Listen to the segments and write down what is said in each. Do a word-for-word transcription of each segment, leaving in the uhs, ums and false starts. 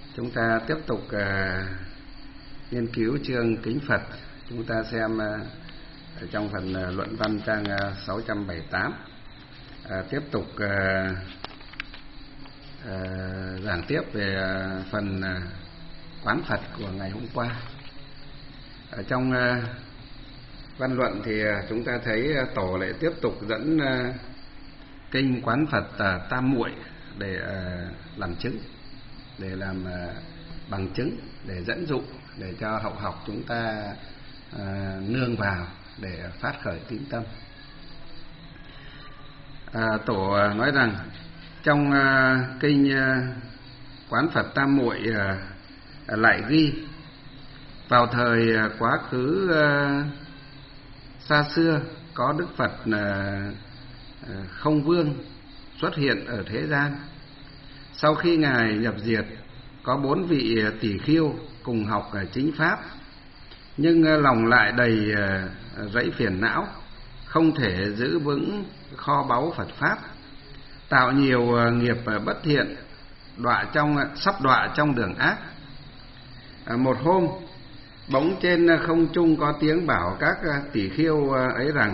Chúng ta tiếp tục uh, nghiên cứu chương Kính Phật. Chúng ta xem uh, trong phần uh, luận văn trang uh, sáu trăm bảy mươi tám, uh, tiếp tục uh, uh, giảng tiếp về uh, phần uh, quán Phật của ngày hôm qua. Ở trong uh, văn luận thì uh, chúng ta thấy uh, tổ lại tiếp tục dẫn uh, kinh quán Phật uh, tam muội để uh, làm chứng, để làm uh, bằng chứng, để dẫn dụ, để cho hậu học chúng ta uh, nương vào để phát khởi tín tâm. Uh, tổ uh, nói rằng trong uh, kinh uh, quán Phật tam muội uh, lại ghi vào thời uh, quá khứ uh, xa xưa có Đức Phật uh, uh, Không Vương xuất hiện ở thế gian. Sau khi Ngài nhập diệt, có bốn vị tỷ khiêu cùng học chính pháp, nhưng lòng lại đầy rẫy phiền não, không thể giữ vững kho báu Phật pháp, tạo nhiều nghiệp bất thiện, đọa trong sắp đọa trong đường ác. Một hôm, bỗng trên không trung có tiếng bảo các tỷ khiêu ấy rằng: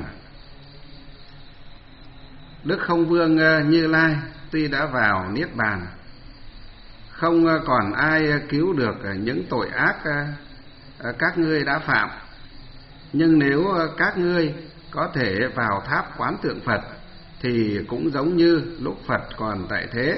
Đức Không Vương Như Lai tuy đã vào niết bàn, không còn ai cứu được những tội ác các ngươi đã phạm, nhưng nếu các ngươi có thể vào tháp quán tượng Phật thì cũng giống như lúc Phật còn tại thế.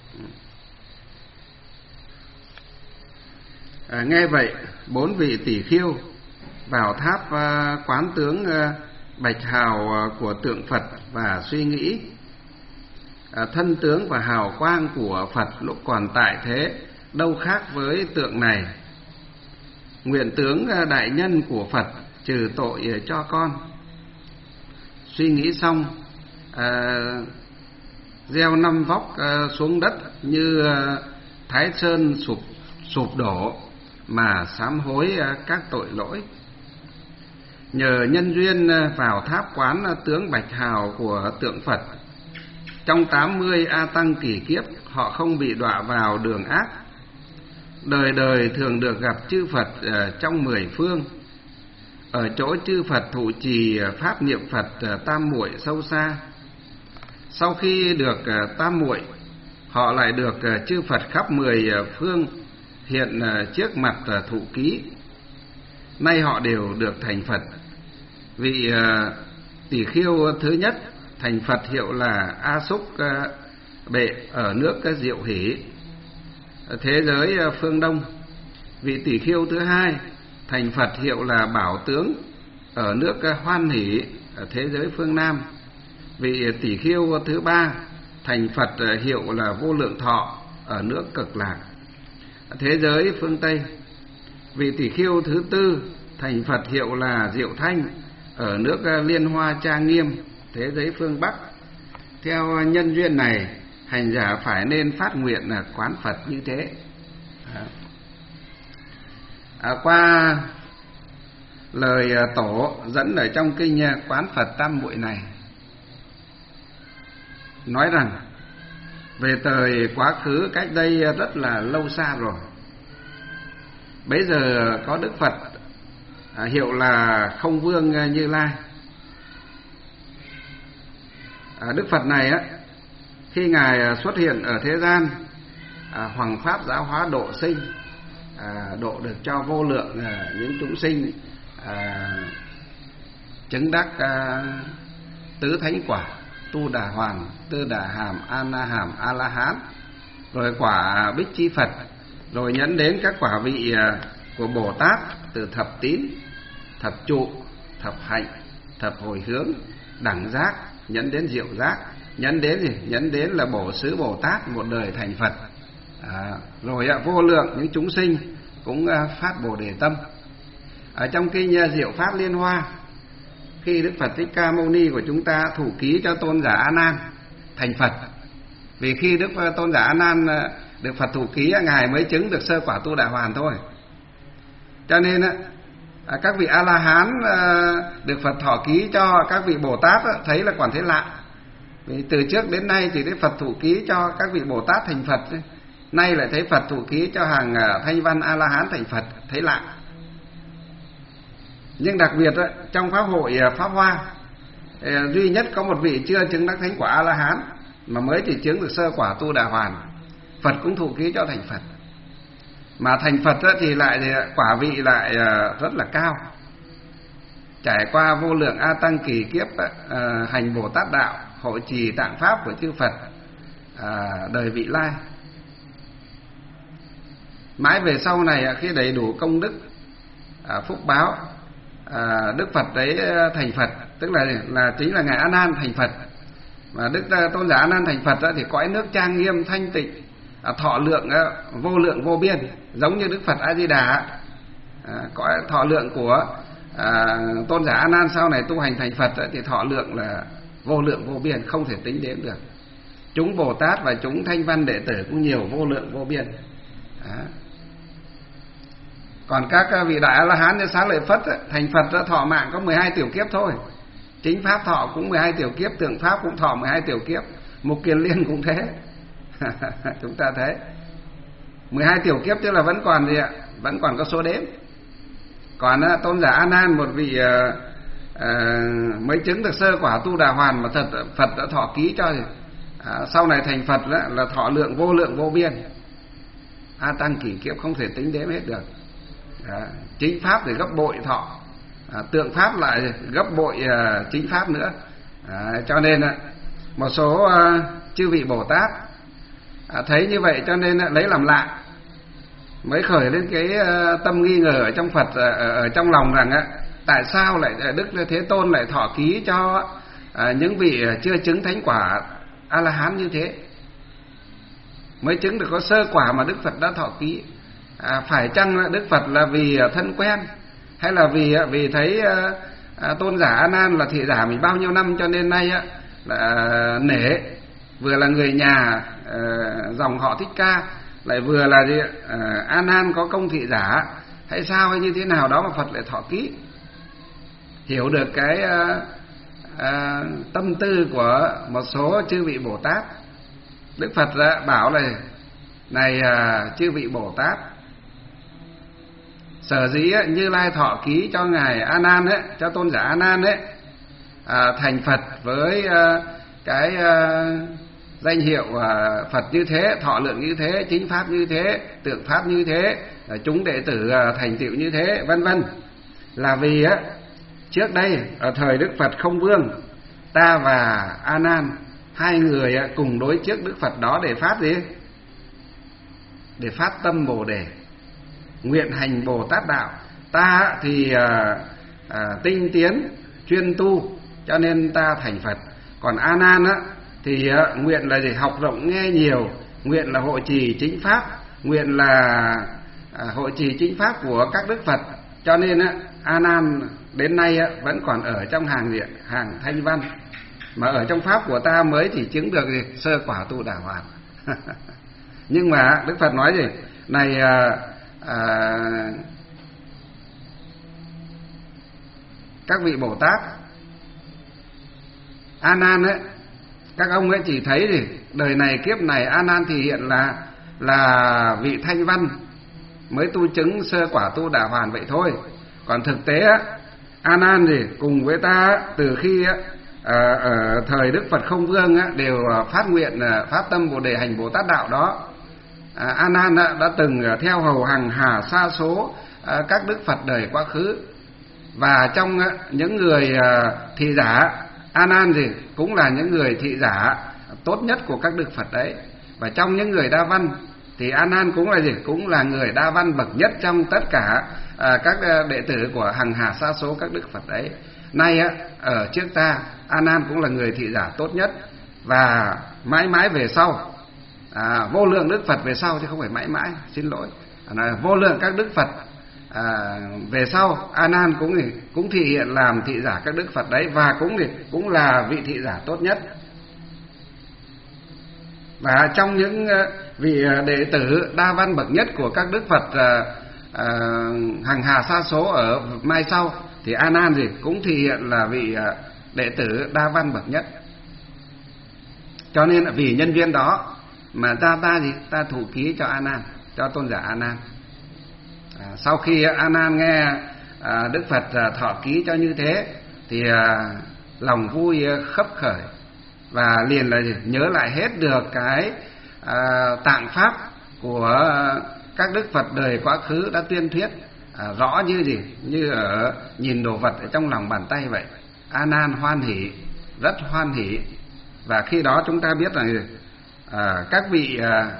À, nghe vậy, bốn vị tỷ khiêu vào tháp quán tướng bạch hào của tượng Phật và suy nghĩ: À, thân tướng và hào quang của Phật lúc còn tại thế đâu khác với tượng này. Nguyện tướng đại nhân của Phật trừ tội cho con. Suy nghĩ xong, à, gieo năm vóc à, xuống đất như à, Thái Sơn sụp sụp đổ mà sám hối à, các tội lỗi. Nhờ nhân duyên à, vào tháp quán à, tướng bạch hào của tượng Phật, trong tám mươi A Tăng kỷ kiếp họ không bị đọa vào đường ác, đời đời thường được gặp chư Phật trong mười phương, ở chỗ chư Phật thụ trì pháp niệm Phật tam muội sâu xa. Sau khi được tam muội, họ lại được chư Phật khắp mười phương hiện trước mặt thụ ký. Nay họ đều được thành Phật. Vị tỷ khiêu thứ nhất thành Phật hiệu là A Xúc Bệ ở nước Diệu Hỷ, thế giới phương Đông. Vị tỷ khiêu thứ hai thành Phật hiệu là Bảo Tướng ở nước Hoan Hỷ, ở thế giới phương Nam. Vị tỷ khiêu thứ ba thành Phật hiệu là Vô Lượng Thọ ở nước Cực Lạc, thế giới phương Tây. Vị tỷ khiêu thứ tư thành Phật hiệu là Diệu Thanh ở nước Liên Hoa Trang Nghiêm, thế giới phương Bắc. Theo nhân duyên này, hành giả phải nên phát nguyện là quán Phật như thế. À, qua lời tổ dẫn ở trong kinh quán Phật tam muội này, nói rằng về thời quá khứ cách đây rất là lâu xa rồi, bấy giờ có Đức Phật à, hiệu là Không Vương Như Lai. À, Đức Phật này á, khi Ngài xuất hiện ở thế gian, à, hoằng pháp giáo hóa độ sinh, à, độ được cho vô lượng à, những chúng sinh à, chứng đắc à, tứ thánh quả, tu đà hoàn, tư đà hàm, a na hàm, a la hán, rồi quả bích chi Phật, rồi nhấn đến các quả vị à, của Bồ Tát, từ thập tín, thập trụ, thập hạnh, thập hồi hướng, đẳng giác, nhấn đến diệu giác, nhấn đến gì? Nhấn đến là Bổ Xứ Bồ Tát một đời thành Phật. À, rồi à, vô lượng những chúng sinh cũng à, phát Bồ Đề tâm. Ở trong kinh à, Diệu Pháp Liên Hoa, khi Đức Phật Thích Ca Mâu Ni của chúng ta thủ ký cho tôn giả A Nan thành Phật, vì khi Đức tôn giả A Nan à, được Phật thủ ký, Ngài mới chứng được sơ quả tu đà hoàn thôi. Cho nên á, À, các vị A La Hán à, được Phật thọ ký cho các vị Bồ Tát á, thấy là còn thấy lạ. Vì từ trước đến nay chỉ thấy Phật thủ ký cho các vị Bồ Tát thành Phật, nay lại thấy Phật thụ ký cho hàng Thanh Văn A La Hán thành Phật, thấy lạ. Nhưng đặc biệt đó, trong pháp hội Pháp Hoa duy nhất có một vị chưa chứng đắc thánh quả A La Hán mà mới chỉ chứng được sơ quả Tu Đà Hoàn, Phật cũng thụ ký cho thành Phật. Mà thành Phật thì lại thì quả vị lại rất là cao, trải qua vô lượng a tăng kỳ kiếp hành Bồ Tát đạo, hộ trì tạng pháp của chư Phật đời vị lai. Mãi về sau này khi đầy đủ công đức phúc báo, Đức Phật đấy thành Phật, tức là là chính là ngài A Nan thành Phật. Và Đức Tôn giả A Nan thành Phật thì cõi nước trang nghiêm thanh tịnh, thọ lượng vô lượng vô biên, giống như Đức Phật A Di Đà. Cõi thọ lượng của à, Tôn giả A Nan sau này tu hành thành Phật thì thọ lượng là vô lượng vô biên, không thể tính đếm được. Chúng Bồ Tát và chúng Thanh Văn đệ tử cũng nhiều vô lượng vô biên. Đó. Còn các vị đại A La Hán như Xá Lợi Phất thành Phật thọ mạng có mười hai tiểu kiếp thôi. Chính pháp thọ cũng mười hai tiểu kiếp, tượng pháp cũng thọ mười hai tiểu kiếp, Mục Kiền Liên cũng thế. Chúng ta thấy mười hai tiểu kiếp tức là vẫn còn gì ạ? Vẫn còn có số đếm. Còn Tôn giả A Nan, một vị uh, uh, mới chứng được sơ quả Tu Đà Hoàn mà thật Phật đã thọ ký cho, uh, sau này thành Phật đó, là thọ lượng vô lượng vô biên, a tăng kỷ kiếp không thể tính đếm hết được. Đó. Chính pháp thì gấp bội thọ, à, tượng pháp lại gấp bội uh, chính pháp nữa. À, cho nên uh, một số uh, chư vị Bồ Tát à, thấy như vậy cho nên uh, lấy làm lạ, mới khởi lên cái uh, tâm nghi ngờ ở trong Phật, uh, ở trong lòng rằng uh, tại sao lại uh, Đức Thế Tôn lại thọ ký cho uh, những vị uh, chưa chứng thánh quả A La Hán như thế, mới chứng được có sơ quả mà Đức Phật đã thọ ký. À, phải chăng Đức Phật là vì thân quen, hay là vì vì thấy uh, uh, Tôn giả A Nan là thị giả mình bao nhiêu năm cho nên nay uh, là uh, nể, vừa là người nhà uh, dòng họ Thích Ca, lại vừa là gì, uh, A Nan có công thị giả, hay sao, hay như thế nào đó mà Phật lại thọ ký. Hiểu được cái uh, uh, tâm tư của một số chư vị Bồ Tát, Đức Phật đã bảo là này uh, chư vị Bồ Tát, sở dĩ ấy, Như Lai thọ ký cho ngài A Nan ấy, cho Tôn giả A Nan ấy à, thành Phật với à, cái à, danh hiệu à, Phật như thế, thọ lượng như thế, chính pháp như thế, tượng pháp như thế, à, chúng đệ tử à, thành tựu như thế, vân vân, là vì á, trước đây ở thời Đức Phật Không Vương, ta và A Nan hai người á, cùng đối trước Đức Phật đó để phát gì? Để phát tâm Bồ Đề, nguyện hành Bồ Tát đạo. Ta thì à, à, tinh tiến chuyên tu cho nên ta thành Phật. Còn A Nan á thì à, nguyện là gì? Học rộng nghe nhiều, nguyện là hộ trì chính pháp, nguyện là à, hộ trì chính pháp của các đức Phật. Cho nên á, A Nan đến nay á, vẫn còn ở trong hàng diện hàng Thanh Văn, mà ở trong pháp của ta mới chỉ chứng được gì? Sơ quả Tu Đà Hoàn. Nhưng mà Đức Phật nói gì? Này à, À, các vị Bồ Tát, A Nan ấy, các ông ấy chỉ thấy thì đời này kiếp này A Nan thì hiện là là vị Thanh Văn mới tu chứng sơ quả Tu Đà Hoàn vậy thôi. Còn thực tế á, A Nan thì cùng với ta từ khi á, ở, ở thời Đức Phật Không Vương á, đều phát nguyện phát tâm Bồ Đề hành Bồ Tát đạo đó. À, A Nan đã, đã từng theo hầu hàng hà sa số à, các đức Phật đời quá khứ, và trong à, những người à, thị giả, A Nan thì cũng là những người thị giả tốt nhất của các đức Phật đấy. Và trong những người đa văn thì A Nan cũng là gì? Cũng là người đa văn bậc nhất trong tất cả à, các đệ tử của hàng hà sa số các đức Phật đấy. Nay á, ở trước ta, A Nan cũng là người thị giả tốt nhất, và mãi mãi về sau, À, vô lượng đức Phật về sau chứ không phải mãi mãi, xin lỗi, à, vô lượng các đức Phật à, về sau, A Nan cũng cũng thị hiện làm thị giả các đức Phật đấy, và cũng cũng là vị thị giả tốt nhất. Và trong những vị đệ tử đa văn bậc nhất của các đức Phật à, à, hàng hà sa số ở mai sau, thì A Nan gì cũng thị hiện là vị đệ tử đa văn bậc nhất. Cho nên vì nhân duyên đó mà ta ta gì ta thủ ký cho A Nan, cho tôn giả A Nan. À, sau khi A Nan nghe à, Đức Phật à, thọ ký cho như thế thì à, lòng vui khấp khởi và liền là gì? Nhớ lại hết được cái à, tạng pháp của các đức Phật đời quá khứ đã tuyên thuyết à, rõ như gì như ở nhìn đồ vật ở trong lòng bàn tay vậy. A Nan hoan hỷ, rất hoan hỷ. Và khi đó chúng ta biết rằng à, các vị à,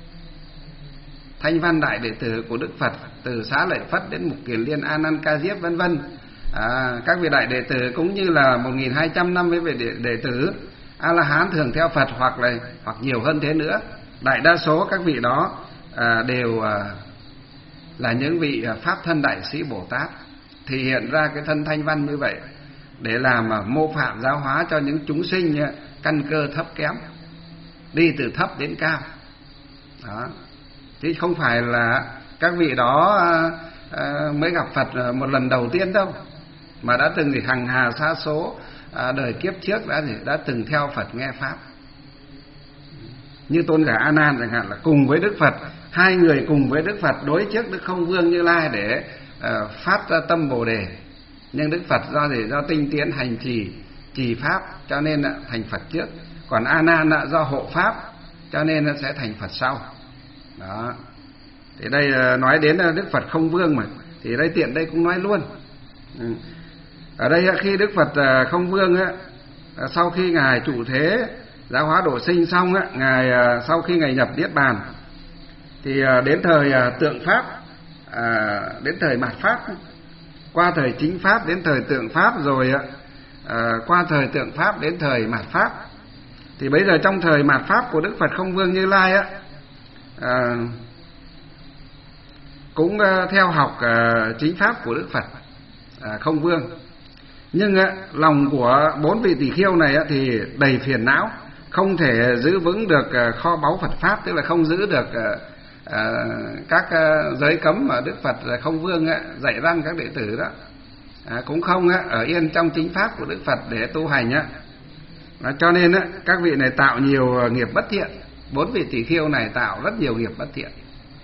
thanh văn đại đệ tử của Đức Phật từ Xá Lợi Phất đến Mục Kiền Liên, A Nan Ca Diếp vân vân, à, các vị đại đệ tử cũng như là một nghìn hai trăm năm mươi vị đệ, đệ tử A La Hán thường theo Phật hoặc là hoặc nhiều hơn thế nữa, đại đa số các vị đó à, đều à, là những vị pháp thân đại sĩ Bồ Tát, thì hiện ra cái thân thanh văn như vậy để làm à, mô phạm giáo hóa cho những chúng sinh à, căn cơ thấp kém, đi từ thấp đến cao đó. Chứ không phải là các vị đó à, à, mới gặp Phật một lần đầu tiên đâu, mà đã từng thì hằng hà sa số à, đời kiếp trước đã gì đã từng theo Phật nghe pháp. Như tôn giả A Nan chẳng hạn là cùng với Đức Phật, hai người cùng với Đức Phật đối trước Đức Không Vương Như Lai để uh, phát ra tâm Bồ đề. Nhưng Đức Phật do gì do tinh tiến hành trì trì pháp cho nên uh, thành Phật trước, còn A Nan uh, do hộ pháp cho nên uh, sẽ thành Phật sau. Đó. Thì đây uh, nói đến uh, Đức Phật Không Vương mà, thì đây tiện đây cũng nói luôn. Ừ. Ở đây uh, khi Đức Phật uh, Không Vương uh, uh, sau khi ngài trụ thế giáo hóa độ sinh xong á, ngài uh, sau khi ngài nhập niết bàn thì uh, đến thời uh, tượng pháp, uh, đến thời mạt pháp, qua thời chính pháp đến thời tượng pháp, rồi uh, qua thời tượng pháp đến thời mạt pháp. Thì bây giờ trong thời mạt pháp của Đức Phật Không Vương Như Lai á, uh, cũng uh, theo học uh, chính pháp của Đức Phật uh, Không Vương. Nhưng uh, lòng của bốn vị tỷ khưu này uh, thì đầy phiền não, không thể giữ vững được uh, kho báu Phật pháp, tức là không giữ được uh, À, các uh, giới cấm mà Đức Phật Không Vương uh, dạy răn các đệ tử đó, à, cũng không uh, ở yên trong chính pháp của Đức Phật để tu hành uh. À, cho nên uh, các vị này tạo nhiều uh, nghiệp bất thiện. Bốn vị tỷ khưu này tạo rất nhiều nghiệp bất thiện,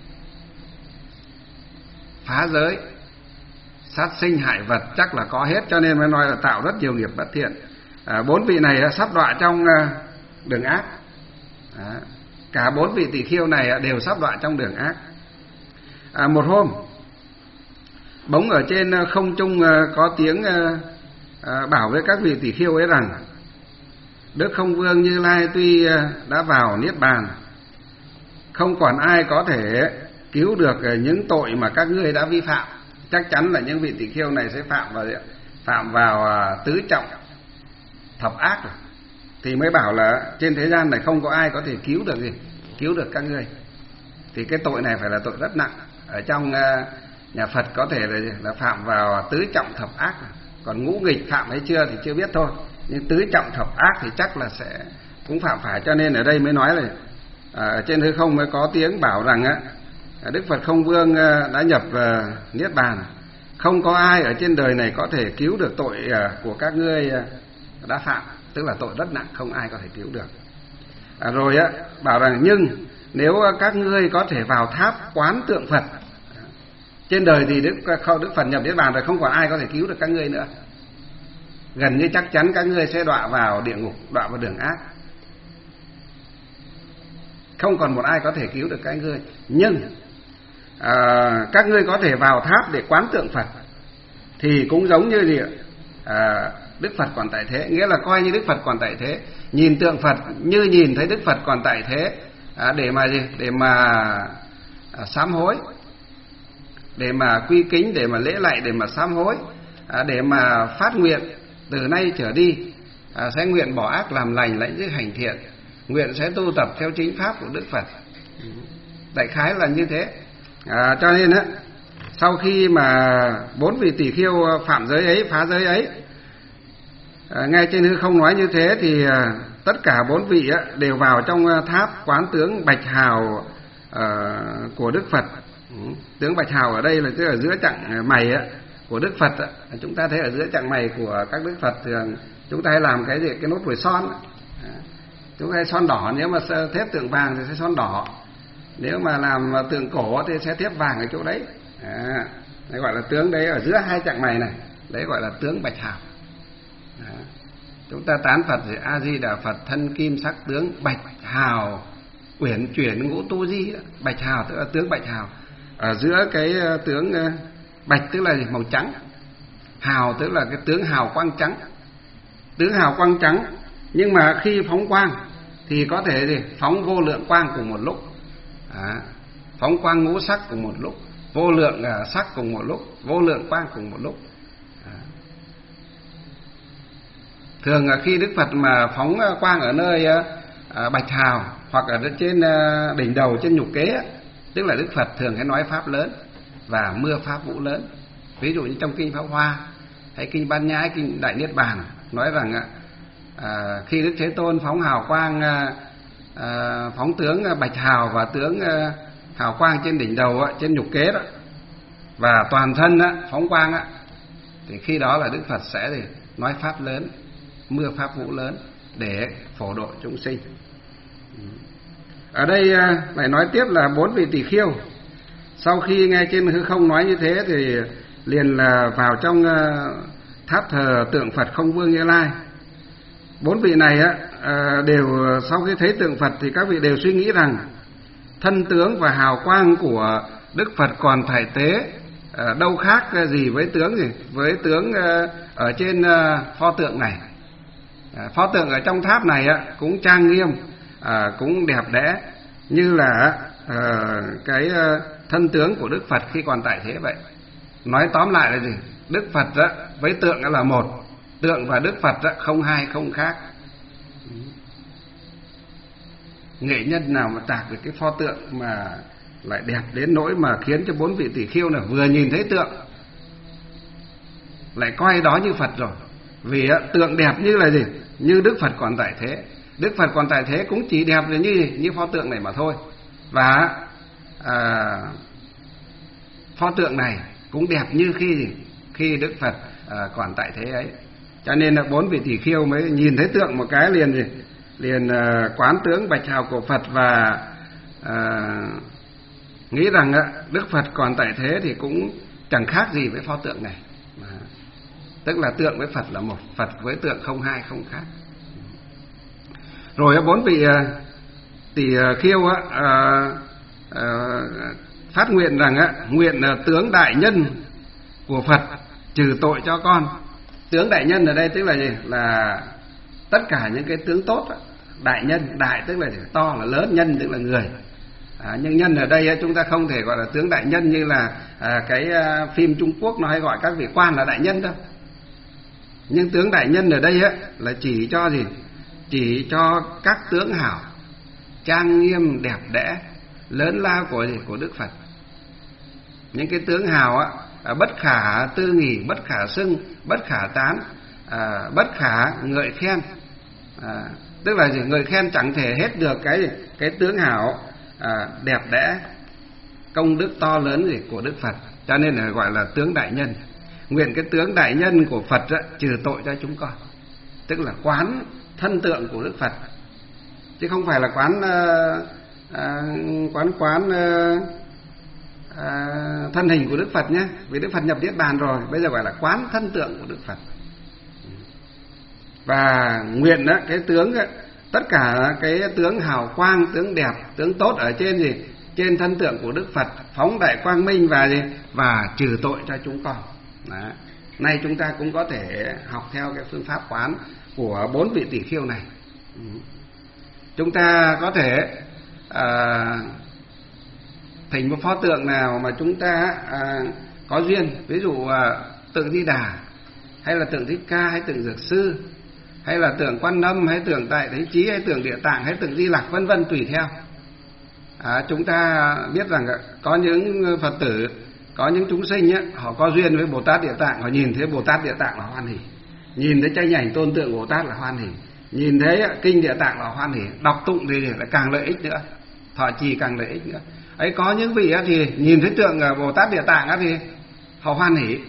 phá giới, sát sinh hại vật chắc là có hết, cho nên mới nói là tạo rất nhiều nghiệp bất thiện. À, bốn vị này uh, sắp đọa trong uh, đường ác. À, cả bốn vị tỷ khưu này đều sắp đọa trong đường ác. À, một hôm bỗng ở trên không trung có tiếng bảo với các vị tỷ khưu ấy rằng Đức Không Vương Như Lai tuy đã vào niết bàn, không còn ai có thể cứu được những tội mà các ngươi đã vi phạm. Chắc chắn là những vị tỷ khưu này sẽ phạm vào phạm vào tứ trọng thập ác rồi. Thì mới bảo là trên thế gian này không có ai có thể cứu được gì, cứu được các ngươi. Thì cái tội này phải là tội rất nặng. Ở trong uh, nhà Phật có thể là, là phạm vào tứ trọng thập ác. Còn ngũ nghịch phạm hay chưa thì chưa biết thôi, nhưng tứ trọng thập ác thì chắc là sẽ cũng phạm phải. Cho nên ở đây mới nói là uh, trên hư không mới có tiếng bảo rằng uh, Đức Phật Không Vương uh, đã nhập uh, niết bàn, không có ai ở trên đời này có thể cứu được tội uh, của các ngươi uh, đã phạm, tức là tội rất nặng, không ai có thể cứu được. À, rồi á bảo rằng nhưng nếu các ngươi có thể vào tháp quán tượng Phật, trên đời thì Đức Đức Phật nhập niết bàn rồi, không còn ai có thể cứu được các ngươi nữa, gần như chắc chắn các ngươi sẽ đọa vào địa ngục, đọa vào đường ác, không còn một ai có thể cứu được các ngươi. Nhưng à, các ngươi có thể vào tháp để quán tượng Phật thì cũng giống như gì à, Đức Phật còn tại thế, nghĩa là coi như Đức Phật còn tại thế, nhìn tượng Phật như nhìn thấy Đức Phật còn tại thế, à, để mà gì để mà à, sám hối, để mà quy kính, để mà lễ lạy, để mà sám hối, à, để mà phát nguyện từ nay trở đi à, sẽ nguyện bỏ ác làm lành, lãnh giới hành thiện, nguyện sẽ tu tập theo chính pháp của Đức Phật. Đại khái là như thế. À, cho nên á, sau khi mà bốn vị tỷ khưu phạm giới ấy, phá giới ấy, à, ngay trên hư không nói như thế thì à, tất cả bốn vị á, đều vào trong tháp quán tướng bạch hào à, của Đức Phật. Ừ. Tướng bạch hào ở đây là tức ở giữa chặng mày á, của Đức Phật á. Chúng ta thấy ở giữa chặng mày của các Đức Phật thường chúng ta hay làm cái gì, cái nốt ruồi son á. Chúng ta son đỏ, nếu mà thép tượng vàng thì sẽ son đỏ, nếu mà làm tượng cổ thì sẽ thép vàng ở chỗ đấy. À, đấy gọi là tướng đấy, ở giữa hai chặng mày này, đấy gọi là tướng bạch hào. À, chúng ta tán Phật thì A Di Đà Phật thân kim sắc tướng bạch hào uyển chuyển ngũ tu di. Bạch hào tức là tướng bạch hào, ở giữa cái tướng bạch tức là màu trắng, hào tức là cái tướng hào quang trắng. Tướng hào quang trắng, nhưng mà khi phóng quang thì có thể gì phóng vô lượng quang cùng một lúc. À, phóng quang ngũ sắc cùng một lúc, vô lượng sắc cùng một lúc, vô lượng quang cùng một lúc. À, thường là khi Đức Phật mà phóng quang ở nơi à, bạch hào hoặc ở trên à, đỉnh đầu, trên nhục kế, tức là Đức Phật thường hay nói pháp lớn và mưa pháp vũ lớn. Ví dụ như trong kinh Pháp Hoa hay kinh Bát Nhã, kinh Đại Niết Bàn nói rằng à, khi Đức Thế Tôn phóng hào quang, à, phóng tướng bạch hào và tướng à, hào quang trên đỉnh đầu, trên nhục kế đó, và toàn thân phóng quang, thì khi đó là Đức Phật sẽ thì nói pháp lớn, mưa pháp vũ lớn để phổ độ chúng sinh. Ở đây lại nói tiếp là bốn vị tỷ khiêu. Sau khi nghe trên hư không nói như thế thì liền là vào trong tháp thờ tượng Phật Không Vương Như Lai. Bốn vị này á đều sau khi thấy tượng Phật thì các vị đều suy nghĩ rằng thân tướng và hào quang của Đức Phật còn tại tế đâu khác gì với tướng gì với tướng ở trên pho tượng này. Pho tượng ở trong tháp này á cũng trang nghiêm, cũng đẹp đẽ như là cái thân tướng của Đức Phật khi còn tại thế vậy. Nói tóm lại là gì? Đức Phật á, với tượng là một, tượng và Đức Phật á, không hai không khác. Nghệ nhân nào mà tạc được cái pho tượng mà lại đẹp đến nỗi mà khiến cho bốn vị tỷ khiêu này vừa nhìn thấy tượng lại coi đó như Phật rồi. Vì á, tượng đẹp như là gì? Như Đức Phật còn tại thế. Đức Phật còn tại thế cũng chỉ đẹp như như pho tượng này mà thôi. Và à, pho tượng này cũng đẹp như khi khi Đức Phật à, còn tại thế ấy. Cho nên là bốn vị tỷ khiêu mới nhìn thấy tượng một cái liền gì liền à, quán tướng bạch hào của Phật và à, nghĩ rằng á, Đức Phật còn tại thế thì cũng chẳng khác gì với pho tượng này. À, tức là tượng với Phật là một, Phật với tượng không hai không khác. Rồi bốn vị à, tỷ khiêu á, à, à, phát nguyện rằng á, nguyện là tướng đại nhân của Phật trừ tội cho con. Tướng đại nhân ở đây tức là gì? Là tất cả những cái tướng tốt á. Đại nhân, đại tức là to là lớn, nhân tức là người. À, nhưng nhân ở đây á, chúng ta không thể gọi là tướng đại nhân như là à, cái à, phim Trung Quốc nó hay gọi các vị quan là đại nhân đâu. Nhưng tướng đại nhân ở đây á, là chỉ cho gì? Chỉ cho các tướng hảo, trang nghiêm đẹp đẽ, lớn lao của gì? Của Đức Phật. Những cái tướng hào á, bất khả tư nghì, bất khả xưng, bất khả tán, à, bất khả ngợi khen. À, tức là gì? Người khen chẳng thể hết được cái cái tướng hảo à, đẹp đẽ, công đức to lớn gì của Đức Phật. Cho nên là gọi là tướng đại nhân. Nguyện cái tướng đại nhân của Phật á, trừ tội cho chúng con. Tức là quán thân tượng của Đức Phật, chứ không phải là quán à, à, quán quán à, à, thân hình của Đức Phật nhé. Vì Đức Phật nhập Niết Bàn rồi, bây giờ gọi là quán thân tượng của Đức Phật. Và nguyện á, cái tướng á, tất cả cái tướng hào quang, tướng đẹp, tướng tốt ở trên gì? Trên thân tượng của Đức Phật phóng đại quang minh và gì? Và trừ tội cho chúng con. Đó. Nay chúng ta cũng có thể học theo cái phương pháp quán của bốn vị tỷ khiêu này. Chúng ta có thể à, thỉnh một pho tượng nào mà chúng ta à, có duyên, ví dụ à, tượng Di Đà, hay là tượng Thích Ca, hay tượng Dược Sư, hay là tượng Quan Âm, hay tượng Tại Thế Chí, hay tượng Địa Tạng, hay tượng Di Lặc, vân vân, tùy theo. À, chúng ta biết rằng có những Phật tử, có những chúng sinh ấy, họ có duyên với Bồ Tát Địa Tạng, họ nhìn thấy Bồ Tát Địa Tạng là hoan hỉ, nhìn thấy tranh ảnh tôn tượng Bồ Tát là hoan hỉ, nhìn thấy kinh Địa Tạng là hoan hỉ, đọc tụng thì lại càng lợi ích nữa, thọ trì càng lợi ích nữa. Ấy có những vị thì nhìn thấy tượng Bồ Tát Địa Tạng thì họ hoan hỉ,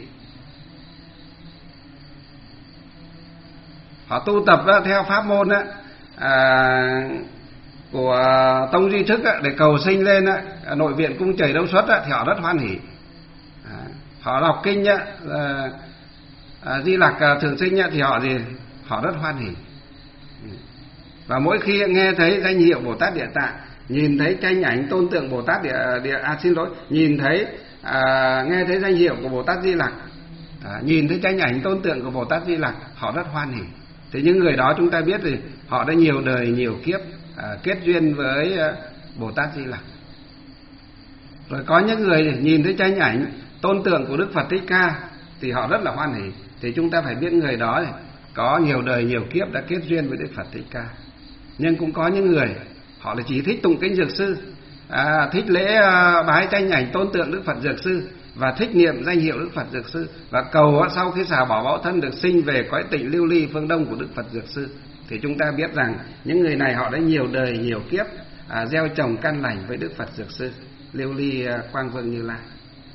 họ tu tập theo pháp môn à, của tông Duy Thức á, để cầu sinh lên á, nội viện cung chảy Đông Xuất á, thì họ rất hoan hỉ. À, họ đọc kinh á, à, à, Di Lặc à, Thường Sinh á, thì họ gì họ rất hoan hỉ. Và mỗi khi nghe thấy danh hiệu Bồ Tát Địa Tạng, nhìn thấy tranh ảnh tôn tượng Bồ Tát Địa Địa à, xin lỗi, nhìn thấy à, nghe thấy danh hiệu của Bồ Tát Di Lặc, à, nhìn thấy tranh ảnh tôn tượng của Bồ Tát Di Lặc, họ rất hoan hỉ. Thì những người đó chúng ta biết thì họ đã nhiều đời nhiều kiếp à, kết duyên với à, Bồ Tát Di Lặc. Rồi có những người nhìn thấy tranh ảnh tôn tượng của Đức Phật Thích Ca thì họ rất là hoan hỉ. Thì chúng ta phải biết người đó thì có nhiều đời nhiều kiếp đã kết duyên với Đức Phật Thích Ca. Nhưng cũng có những người họ là chỉ thích tụng kinh Dược Sư, à, thích lễ à, bái tranh ảnh tôn tượng Đức Phật Dược Sư, và thích niệm danh hiệu Đức Phật Dược Sư, và cầu sau khi xả bỏ báo thân được sinh về cõi tịnh lưu ly phương đông của Đức Phật Dược Sư. Thì chúng ta biết rằng những người này họ đã nhiều đời nhiều kiếp à, gieo trồng căn lành với Đức Phật Dược Sư lưu ly à, Quang Vương Như Lai.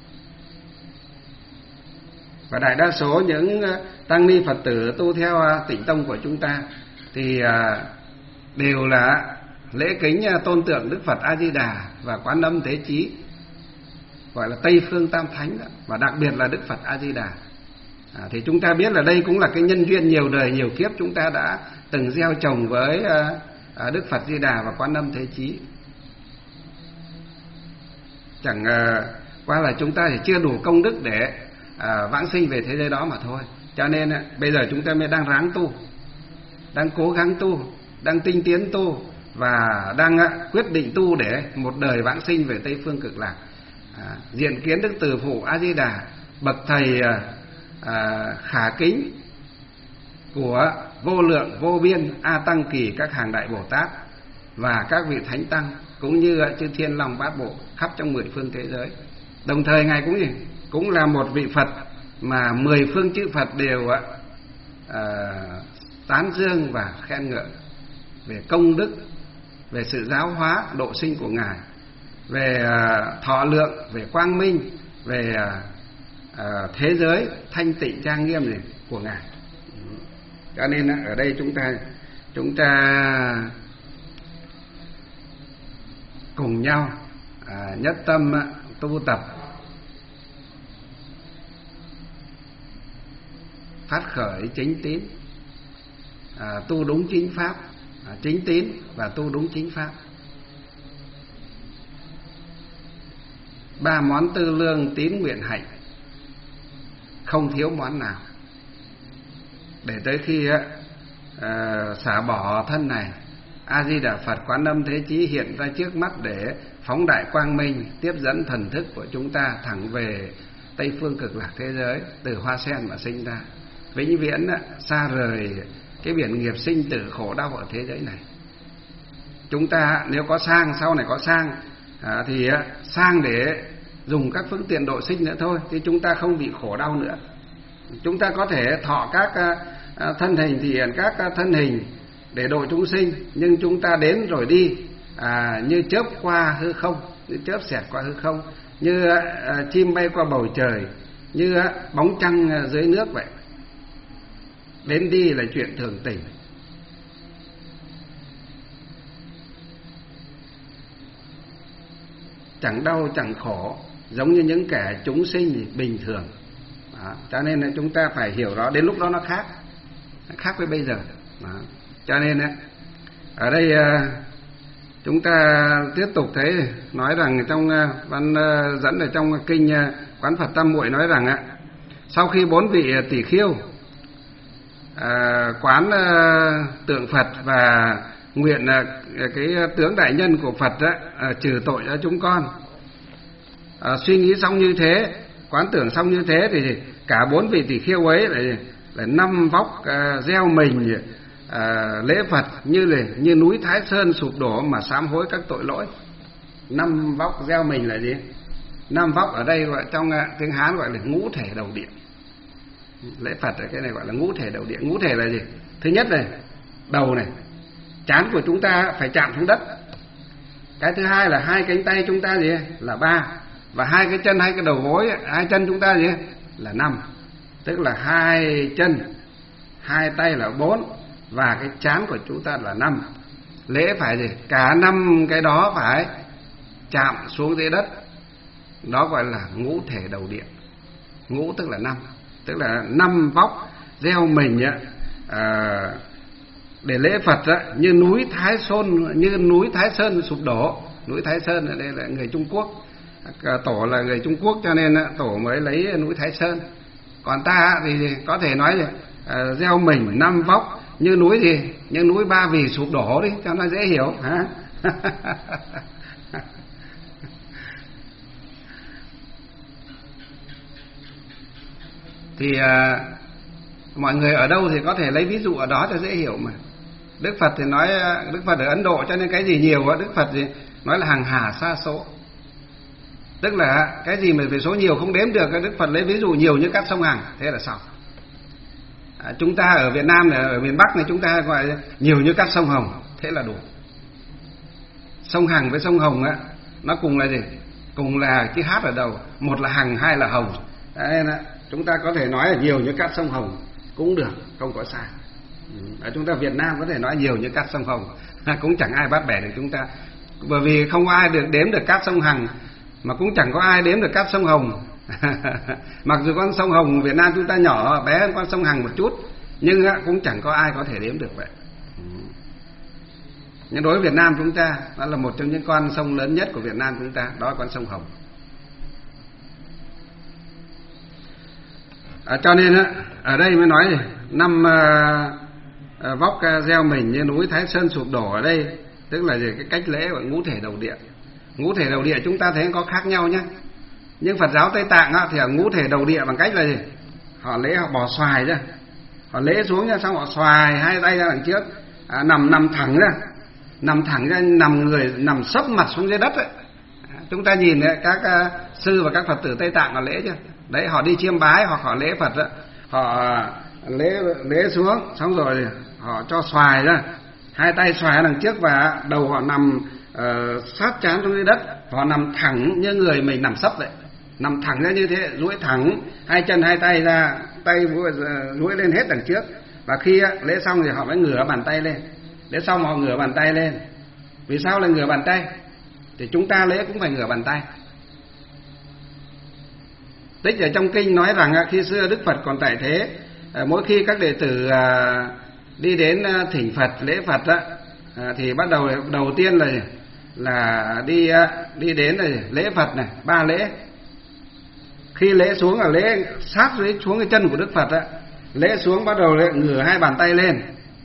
Và đại đa số những tăng ni Phật tử tu theo Tịnh Tông của chúng ta thì à, đều là lễ kính tôn tượng Đức Phật A Di Đà và Quán Âm Thế Chí, gọi là Tây Phương Tam Thánh đó, và đặc biệt là Đức Phật A Di Đà. À, thì chúng ta biết là đây cũng là cái nhân duyên nhiều đời nhiều kiếp chúng ta đã từng gieo trồng với à, à, Đức Phật Di Đà và Quán Âm Thế Chí. Chẳng à, qua là chúng ta thì chưa đủ công đức để à, vãng sinh về thế giới đó mà thôi. Cho nên à, bây giờ chúng ta mới đang ráng tu, đang cố gắng tu, đang tinh tiến tu, và đang à, quyết định tu để một đời vãng sinh về Tây Phương Cực Lạc. À, diện kiến Đức Từ Phụ A Di Đà, bậc thầy à, à, khả kính của vô lượng vô biên A Tăng Kỳ các hàng đại Bồ Tát và các vị thánh tăng, cũng như chư Thiên Long Bát Bộ khắp trong mười phương thế giới. Đồng thời ngài cũng gì cũng là một vị Phật mà mười phương chư Phật đều à, tán dương và khen ngợi về công đức, về sự giáo hóa độ sinh của ngài, về à, thọ lượng, về quang minh, về à, à, thế giới thanh tịnh trang nghiêm này của ngài. Cho nên ở đây chúng ta chúng ta cùng nhau à, nhất tâm à, tu tập, phát khởi chính tín, à, tu đúng chính pháp, à, chính tín và tu đúng chính pháp. Ba món tư lương tín nguyện hạnh, không thiếu món nào, để tới khi á, à, xả bỏ thân này, A Di Đà Phật Quán Âm Thế Chí hiện ra trước mắt để phóng đại quang minh, tiếp dẫn thần thức của chúng ta thẳng về Tây Phương Cực Lạc thế giới, từ hoa sen mà sinh ra, vĩnh viễn á, xa rời cái biển nghiệp sinh tử khổ đau ở thế giới này. Chúng ta nếu có sang, sau này có sang à, thì á, sang để dùng các phương tiện độ sinh nữa thôi, thì chúng ta không bị khổ đau nữa. Chúng ta có thể thọ các à, thân hình thì hiện các à, thân hình để độ chúng sinh, nhưng chúng ta đến rồi đi à, như chớp qua hư không, như chớp xẹt qua hư không, như à, chim bay qua bầu trời, như à, bóng trăng dưới nước vậy. Đến đi là chuyện thường tình. Chẳng đau chẳng khổ, giống như những kẻ chúng sinh bình thường. Đó. Cho nên là chúng ta phải hiểu rõ, đến lúc đó nó khác, nó khác với bây giờ. Đó. Cho nên ở đây chúng ta tiếp tục thấy nói rằng trong văn dẫn ở trong kinh Quán Phật Tam Muội nói rằng sau khi bốn vị tỷ khiêu à, quán tượng Phật và nguyện cái tướng đại nhân của Phật đó, à, trừ tội cho chúng con, à, suy nghĩ xong như thế, quán tưởng xong như thế, thì cả bốn vị tỷ khiêu ấy lại là năm vóc à, gieo mình à, lễ Phật như là như núi Thái Sơn sụp đổ mà sám hối các tội lỗi. Năm vóc gieo mình là gì? Năm vóc ở đây gọi trong tiếng Hán gọi là ngũ thể đầu điện. Lễ Phật ở cái này gọi là ngũ thể đầu điện. Ngũ thể là gì? Thứ nhất này, đầu này, trán của chúng ta phải chạm xuống đất. Cái thứ hai là hai cánh tay chúng ta gì? Là ba. Và hai cái chân, hai cái đầu gối, hai chân chúng ta gì? Là năm. Tức là hai chân, hai tay là bốn, và cái trán của chúng ta là năm. Lễ phải gì? Cả năm cái đó phải chạm xuống dưới đất. Đó gọi là ngũ thể đầu điện. Ngũ tức là năm, tức là năm vóc gieo mình á, à, để lễ Phật á, như núi Thái Sơn, như núi Thái Sơn sụp đổ. Núi Thái Sơn ở đây là người Trung Quốc, tổ là người Trung Quốc cho nên tổ mới lấy núi Thái Sơn. Còn ta thì có thể nói là à, gieo mình năm vóc như núi gì, như núi Ba Vì sụp đổ đi cho nó dễ hiểu hả? Thì à, mọi người ở đâu thì có thể lấy ví dụ ở đó cho dễ hiểu mà. Đức Phật thì nói, Đức Phật ở Ấn Độ cho nên cái gì nhiều á, Đức Phật thì nói là hàng hà sa số. Tức là cái gì mà về số nhiều không đếm được, Đức Phật lấy ví dụ nhiều như các sông Hằng, thế là xong. À, chúng ta ở Việt Nam này, ở miền Bắc này chúng ta gọi là nhiều như các sông Hồng, thế là đủ. Sông Hằng với sông Hồng á, nó cùng là gì? Cùng là cái hát ở đầu, một là Hằng, hai là Hồng. Đấy, chúng ta có thể nói là nhiều như các sông Hồng cũng được, không có sai. Ở chúng ta Việt Nam có thể nói nhiều như các sông Hồng, cũng chẳng ai bắt bẻ được chúng ta, bởi vì không có ai được đếm được các sông Hằng, mà cũng chẳng có ai đếm được các sông Hồng. Mặc dù con sông Hồng Việt Nam chúng ta nhỏ bé hơn con sông Hằng một chút, nhưng cũng chẳng có ai có thể đếm được vậy. Nhưng đối với Việt Nam chúng ta, đó là một trong những con sông lớn nhất của Việt Nam chúng ta, đó là con sông Hồng. À, cho nên ở đây mới nói năm uh, vóc uh, gieo mình như núi Thái Sơn sụp đổ ở đây, tức là gì? Cái cách lễ của ngũ thể đầu địa. Ngũ thể đầu địa chúng ta thấy có khác nhau nhé. Nhưng Phật giáo Tây Tạng á, thì ở ngũ thể đầu địa bằng cách là gì? Họ lễ họ bỏ xoài ra, họ lễ xuống nha, xong họ xoài hai tay ra đằng trước, à, nằm nằm thẳng ra, nằm thẳng ra, nằm người nằm sấp mặt xuống dưới đất ấy. À, chúng ta nhìn đấy, các uh, sư và các Phật tử Tây Tạng họ lễ chưa? Đấy, họ đi chiêm bái hoặc họ lễ Phật đó, họ lễ lễ xuống, xong rồi họ cho xoài ra, hai tay xoài đằng trước và đầu họ nằm uh, sát trán xuống dưới đất, họ nằm thẳng như người mình nằm sấp vậy, nằm thẳng ra như thế, duỗi thẳng hai chân hai tay ra, tay duỗi lên hết đằng trước. Và khi uh, lễ xong thì họ mới ngửa bàn tay lên, lễ xong họ ngửa bàn tay lên. Vì sao lại ngửa bàn tay? Thì chúng ta lễ cũng phải ngửa bàn tay. Tích ở trong kinh nói rằng khi xưa Đức Phật còn tại thế, mỗi khi các đệ tử đi đến thỉnh Phật, lễ Phật thì bắt đầu đầu tiên là là đi đi đến là lễ Phật này, ba lễ. Khi lễ xuống là lễ sát dưới xuống cái chân của Đức Phật, lễ xuống bắt đầu ngửa hai bàn tay lên.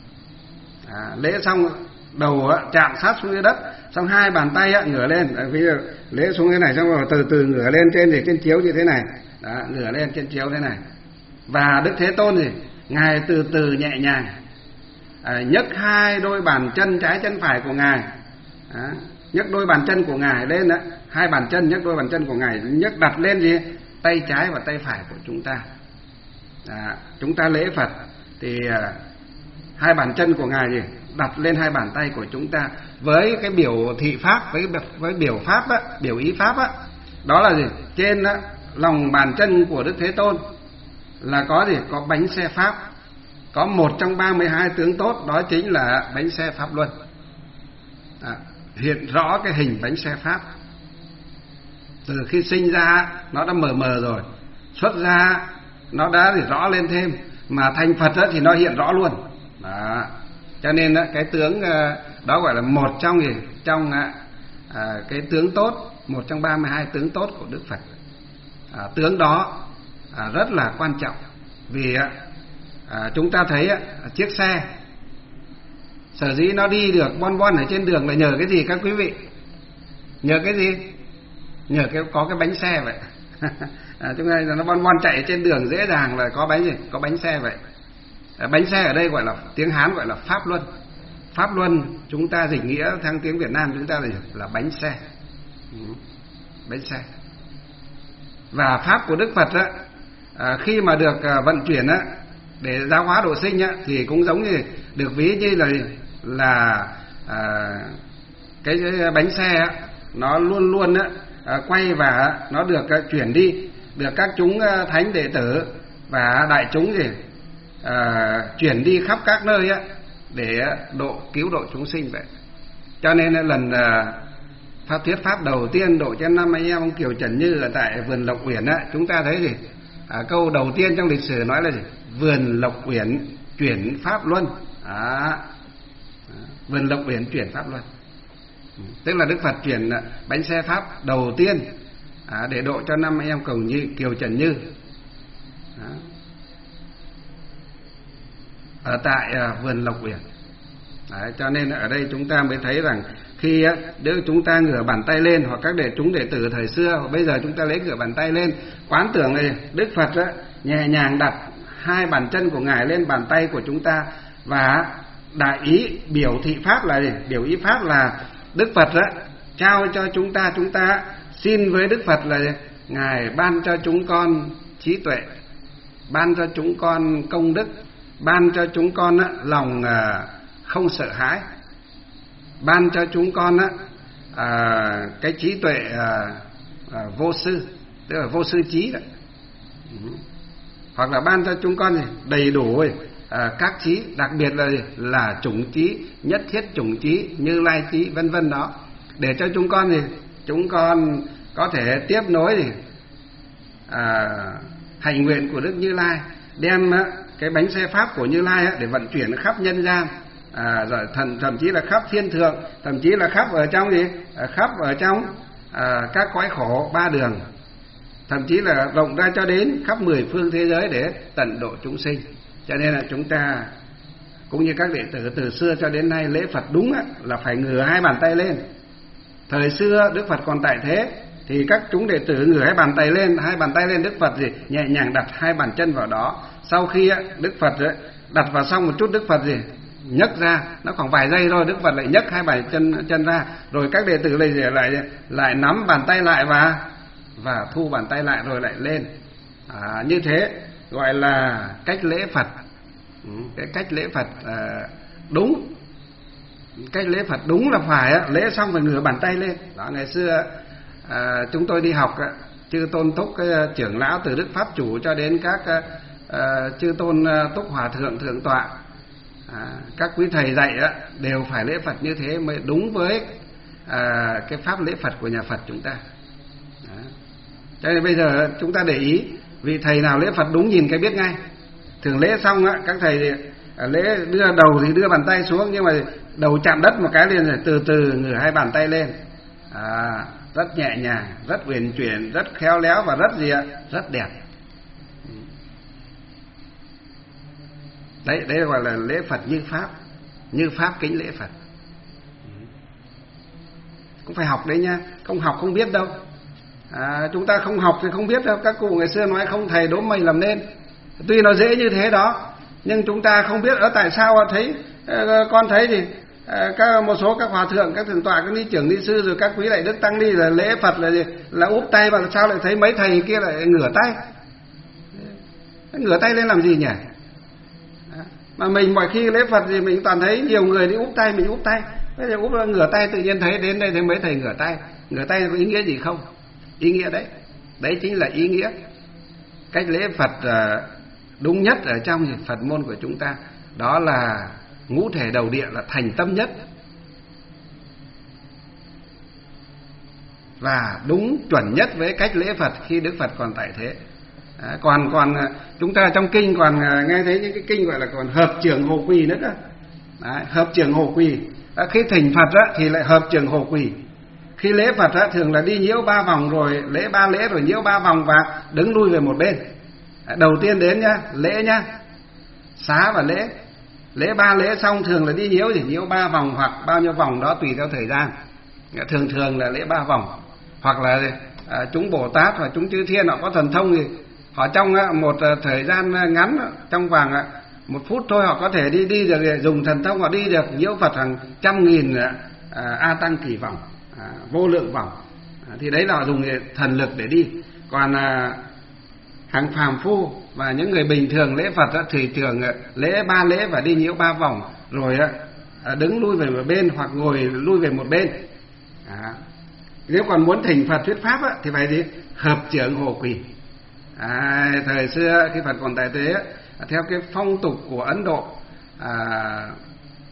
À, lễ xong đầu chạm sát xuống dưới đất, xong hai bàn tay ngửa lên. Ví dụ lễ xuống thế này, xong rồi từ từ ngửa lên trên thì trên chiếu như thế này. Đó, ngửa lên trên chiếu thế này. Và Đức Thế Tôn thì ngài từ từ nhẹ nhàng à, nhấc hai đôi bàn chân trái chân phải của ngài, à, nhấc đôi bàn chân của ngài lên đó, hai bàn chân nhấc đôi bàn chân của ngài nhấc đặt lên gì tay trái và tay phải của chúng ta. À, chúng ta lễ Phật thì à, hai bàn chân của ngài gì đặt lên hai bàn tay của chúng ta với cái biểu thị pháp, với với biểu pháp á, biểu ý pháp á, đó là gì? Trên á, lòng bàn chân của Đức Thế Tôn là có gì? Có bánh xe pháp, có một trong ba mươi hai tướng tốt, đó chính là bánh xe pháp luân. À, hiện rõ cái hình bánh xe pháp. Từ khi sinh ra nó đã mờ mờ rồi, xuất ra nó đã thì rõ lên thêm, mà thành Phật đó thì nó hiện rõ luôn. Đó. Cho nên đó, cái tướng đó gọi là một trong gì? Trong à, cái tướng tốt, một trong ba mươi hai tướng tốt của Đức Phật. À, tướng đó à, rất là quan trọng, vì à, chúng ta thấy à, chiếc xe sở dĩ nó đi được bon bon ở trên đường là nhờ cái gì các quý vị? Nhờ cái gì? Nhờ cái có cái bánh xe vậy. À, chúng ta nó bon bon chạy trên đường dễ dàng là có bánh gì? Có bánh xe vậy. À, bánh xe ở đây gọi là tiếng Hán gọi là pháp luân. Pháp luân chúng ta dịch nghĩa theo tiếng Việt Nam chúng ta là, là bánh xe. Ừ, bánh xe. Và pháp của Đức Phật á, à, khi mà được à, vận chuyển á, để giáo hóa độ sinh á, thì cũng giống như được ví như là là à, cái bánh xe á, nó luôn luôn á, à, quay và nó được à, chuyển đi, được các chúng à, thánh đệ tử và đại chúng gì à, chuyển đi khắp các nơi á, để độ cứu độ chúng sinh vậy. Cho nên lần pháp thuyết pháp đầu tiên độ cho năm anh em ông Kiều Trần Như ở tại vườn Lộc Uyển á, chúng ta thấy gì? À, câu đầu tiên trong lịch sử nói là gì? Vườn Lộc Uyển chuyển pháp luân. À, vườn Lộc Uyển chuyển pháp luân, tức là Đức Phật chuyển bánh xe pháp đầu tiên à, để độ cho năm anh em Kiều Như, Kiều Trần Như. Đó. Ở tại à, vườn Lộc Uyển. Đấy, cho nên ở đây chúng ta mới thấy rằng khi á, nếu chúng ta ngửa bàn tay lên, hoặc các đệ chúng đệ tử thời xưa, hoặc bây giờ chúng ta lấy ngửa bàn tay lên, quán tưởng này Đức Phật á, nhẹ nhàng đặt hai bàn chân của Ngài lên bàn tay của chúng ta, và đại ý biểu thị pháp là gì? Biểu ý pháp là Đức Phật á, trao cho chúng ta, chúng ta xin với Đức Phật là gì? Ngài ban cho chúng con trí tuệ, ban cho chúng con công đức, ban cho chúng con á, lòng à, không sợ hãi, ban cho chúng con á, à, cái trí tuệ à, à, vô sư, tức là vô sư trí đó. Ừ. Hoặc là ban cho chúng con gì? Đầy đủ à, các trí, đặc biệt là gì? Là chủng trí, nhất thiết chủng trí, Như Lai trí, vân vân đó, để cho chúng con gì? Chúng con có thể tiếp nối gì? À, hạnh nguyện của Đức Như Lai, đem á, cái bánh xe pháp của Như Lai á, để vận chuyển khắp nhân gian, à, rồi thậm, thậm chí là khắp thiên thượng, thậm chí là khắp ở trong gì? À, khắp ở trong à, các cõi khổ ba đường, thậm chí là rộng ra cho đến khắp mười phương thế giới để tận độ chúng sinh. Cho nên là chúng ta cũng như các đệ tử từ xưa cho đến nay lễ Phật đúng á, là phải ngửa hai bàn tay lên. Thời xưa Đức Phật còn tại thế thì các chúng đệ tử ngửa hai bàn tay lên, hai bàn tay lên, Đức Phật gì nhẹ nhàng đặt hai bàn chân vào đó. Sau khi á, Đức Phật ấy, đặt vào xong một chút, Đức Phật gì nhấc ra, nó khoảng vài giây thôi, Đức Phật lại nhấc hai bàn chân chân ra, rồi các đệ tử lại lại lại nắm bàn tay lại và và thu bàn tay lại rồi lại lên. À, như thế gọi là cách lễ Phật. Ừ, cái cách lễ Phật à, đúng. Cách lễ Phật đúng là phải á, lễ xong phải ngửa bàn tay lên. Đó, ngày xưa à, chúng tôi đi học á, chư tôn túc cái trưởng lão từ Đức Pháp Chủ cho đến các à, chư tôn túc hòa thượng thượng tọa, à, các quý thầy dạy á, đều phải lễ Phật như thế mới đúng với à, cái pháp lễ Phật của nhà Phật chúng ta. Đó. Cho nên bây giờ chúng ta để ý, vị thầy nào lễ Phật đúng nhìn cái biết ngay. Thường lễ xong á, các thầy à, lễ đưa đầu thì đưa bàn tay xuống, nhưng mà đầu chạm đất một cái liền rồi từ từ ngửa hai bàn tay lên, à, rất nhẹ nhàng, rất uyển chuyển, rất khéo léo và rất gì ạ, rất đẹp. Đấy, đấy gọi là lễ Phật như pháp, như pháp kính lễ Phật. Cũng phải học đấy nha, không học không biết đâu. À, chúng ta không học thì không biết đâu. Các cụ ngày xưa nói không thầy đố mày làm nên. Tuy nó dễ như thế đó, nhưng chúng ta không biết ở tại sao thấy con thấy thì các một số các hòa thượng, các thượng tọa, các ni trưởng ni sư rồi các quý đại đức tăng ni là lễ Phật là gì? Là úp tay, và sao lại thấy mấy thầy kia lại ngửa tay? Ngửa tay lên làm gì nhỉ? Mà mình mọi khi lễ Phật thì mình toàn thấy nhiều người đi úp tay, mình úp tay. Bây giờ úp ngửa tay, tự nhiên thấy đến đây thấy mấy thầy ngửa tay. Ngửa tay có ý nghĩa gì không? Ý nghĩa đấy, đấy chính là ý nghĩa cách lễ Phật đúng nhất ở trong Phật môn của chúng ta. Đó là ngũ thể đầu địa, là thành tâm nhất và đúng chuẩn nhất với cách lễ Phật khi Đức Phật còn tại thế. À, còn còn chúng ta trong kinh còn nghe thấy những cái kinh gọi là còn hợp trưởng hồ quỳ nữa cơ. Đấy, hợp trưởng hồ quỳ. À, khi thỉnh Phật á, thì lại hợp trưởng hồ quỳ. Khi lễ Phật á, thường là đi nhiễu ba vòng, rồi lễ ba lễ rồi nhiễu ba vòng và đứng lui về một bên. À, đầu tiên đến nhá, lễ nhá, xá và lễ. Lễ ba lễ xong thường là đi nhiễu thì nhiễu ba vòng hoặc bao nhiêu vòng đó tùy theo thời gian. Thường thường là lễ ba vòng. Hoặc là à, chúng Bồ Tát hoặc chúng chư thiên họ có thần thông thì họ trong một thời gian ngắn, trong vòng một phút thôi họ có thể đi đi được, dùng thần thông họ đi được nhiễu Phật hàng trăm nghìn à, a tăng kỳ vòng, à, vô lượng vòng. À, thì đấy là họ dùng thần lực để đi. Còn à, hàng phàm phu và những người bình thường lễ Phật á, thì thường lễ ba lễ và đi nhiễu ba vòng rồi á, đứng lui về một bên hoặc ngồi lui về một bên. À, nếu còn muốn thỉnh Phật thuyết pháp á, thì phải gì? Hợp trưởng hồ quỳ. À, thời xưa khi Phật còn tại thế á, theo cái phong tục của Ấn Độ, à,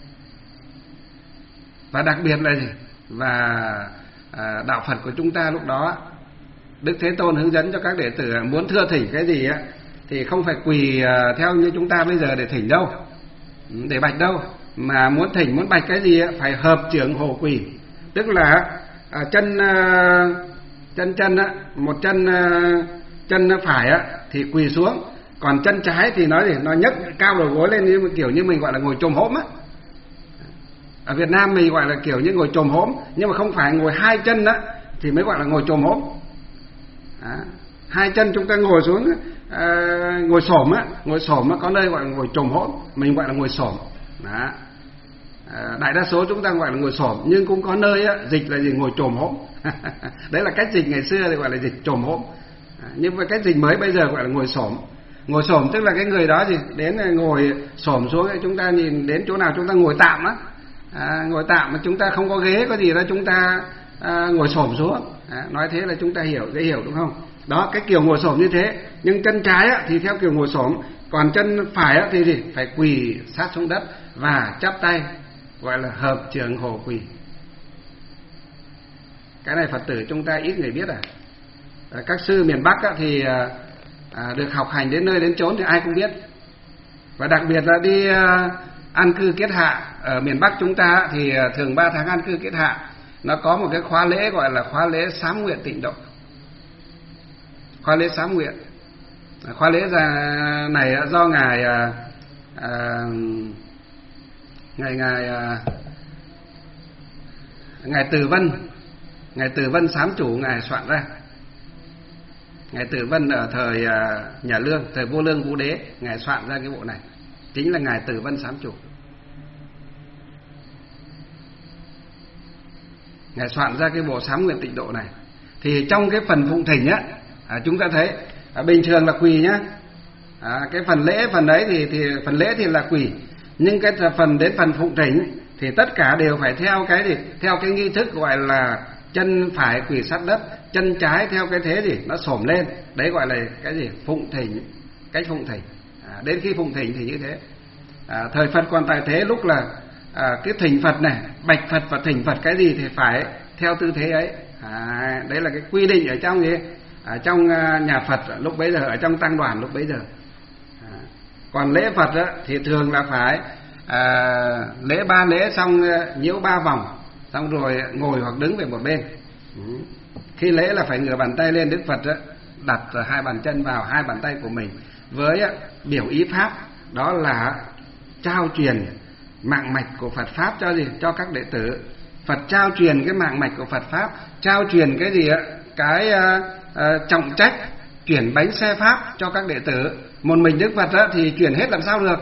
Và đặc biệt là gì? Và à, đạo Phật của chúng ta lúc đó, Đức Thế Tôn hướng dẫn cho các đệ tử muốn thưa thỉnh cái gì á thì không phải quỳ à, theo như chúng ta bây giờ để thỉnh đâu, để bạch đâu, mà muốn thỉnh muốn bạch cái gì á phải hợp chưởng hồ quỳ, tức là à, chân à, chân chân á, một chân à, chân phải á thì quỳ xuống, còn chân trái thì nói gì nó nhấc cao đầu gối lên, như kiểu như mình gọi là ngồi chồm hổm á. Ở Việt Nam mình gọi là kiểu như ngồi chồm hổm, nhưng mà không phải ngồi hai chân á thì mới gọi là ngồi chồm hổm. À, hai chân chúng ta ngồi xuống à, ngồi xổm á, ngồi xổm á, có nơi gọi là ngồi chồm hổm, mình gọi là ngồi xổm. Đó. À, đại đa số chúng ta gọi là ngồi xổm, nhưng cũng có nơi á, dịch là gì ngồi chồm hổm. Đấy là cách dịch ngày xưa thì gọi là dịch chồm hổm. À, nhưng mà cách dịch mới bây giờ gọi là ngồi xổm. Ngồi xổm tức là cái người đó gì đến ngồi xổm xuống ấy, chúng ta nhìn đến chỗ nào chúng ta ngồi tạm á, à, ngồi tạm mà chúng ta không có ghế có gì đó chúng ta à, ngồi xổm xuống. À, nói thế là chúng ta hiểu, dễ hiểu đúng không? Đó, cái kiểu ngồi xổm như thế, nhưng chân trái á, thì theo kiểu ngồi xổm, còn chân phải á, thì gì phải quỳ sát xuống đất và chắp tay, gọi là hợp chưởng hồ quỳ. Cái này Phật tử chúng ta ít người biết à, à các sư miền Bắc á, thì à, được học hành đến nơi đến chốn thì ai cũng biết, và đặc biệt là đi à, an cư kết hạ ở miền Bắc chúng ta thì thường ba tháng an cư kết hạ nó có một cái khóa lễ gọi là khóa lễ sám nguyện tịnh độ. Khóa lễ sám nguyện, khóa lễ này do ngài à, à, ngài ngài à, ngài Từ Vân, ngài Từ Vân Sám Chủ ngài soạn ra. Ngài Từ Vân ở thời à, nhà Lương, thời vua Lương Vũ Đế, ngài soạn ra cái bộ này, chính là ngài Từ Vân Sám Chủ. Ngài soạn ra cái bộ sám nguyện tịnh độ này. Thì trong cái phần phụng thỉnh á, à, chúng ta thấy à, bình thường là quỳ nhá, à, cái phần lễ phần đấy thì thì phần lễ thì là quỳ, nhưng cái phần đến phần phụng thỉnh thì tất cả đều phải theo cái gì, theo cái nghi thức gọi là chân phải quỳ sát đất, chân trái theo cái thế gì nó xổm lên, đấy gọi là cái gì phụng thỉnh, cách phụng thỉnh. À, đến khi phụng thỉnh thì như thế. À, thời Phật còn tại thế lúc là à, cái thỉnh Phật này, bạch Phật và thỉnh Phật cái gì thì phải theo tư thế ấy. À, đấy là cái quy định ở trong gì, ở trong nhà Phật lúc bấy giờ, ở trong tăng đoàn lúc bấy giờ. À, còn lễ Phật á, thì thường là phải à, lễ ba lễ xong nhiễu ba vòng, xong rồi ngồi hoặc đứng về một bên. Ừ. Khi lễ là phải ngửa bàn tay lên, Đức Phật á, đặt hai bàn chân vào hai bàn tay của mình với á, biểu ý pháp, đó là trao truyền mạng mạch của Phật pháp cho gì, cho các đệ tử. Phật trao truyền cái mạng mạch của Phật pháp, trao truyền cái gì á, cái uh, uh, trọng trách chuyển bánh xe pháp cho các đệ tử. Một mình Đức Phật á, thì chuyển hết làm sao được,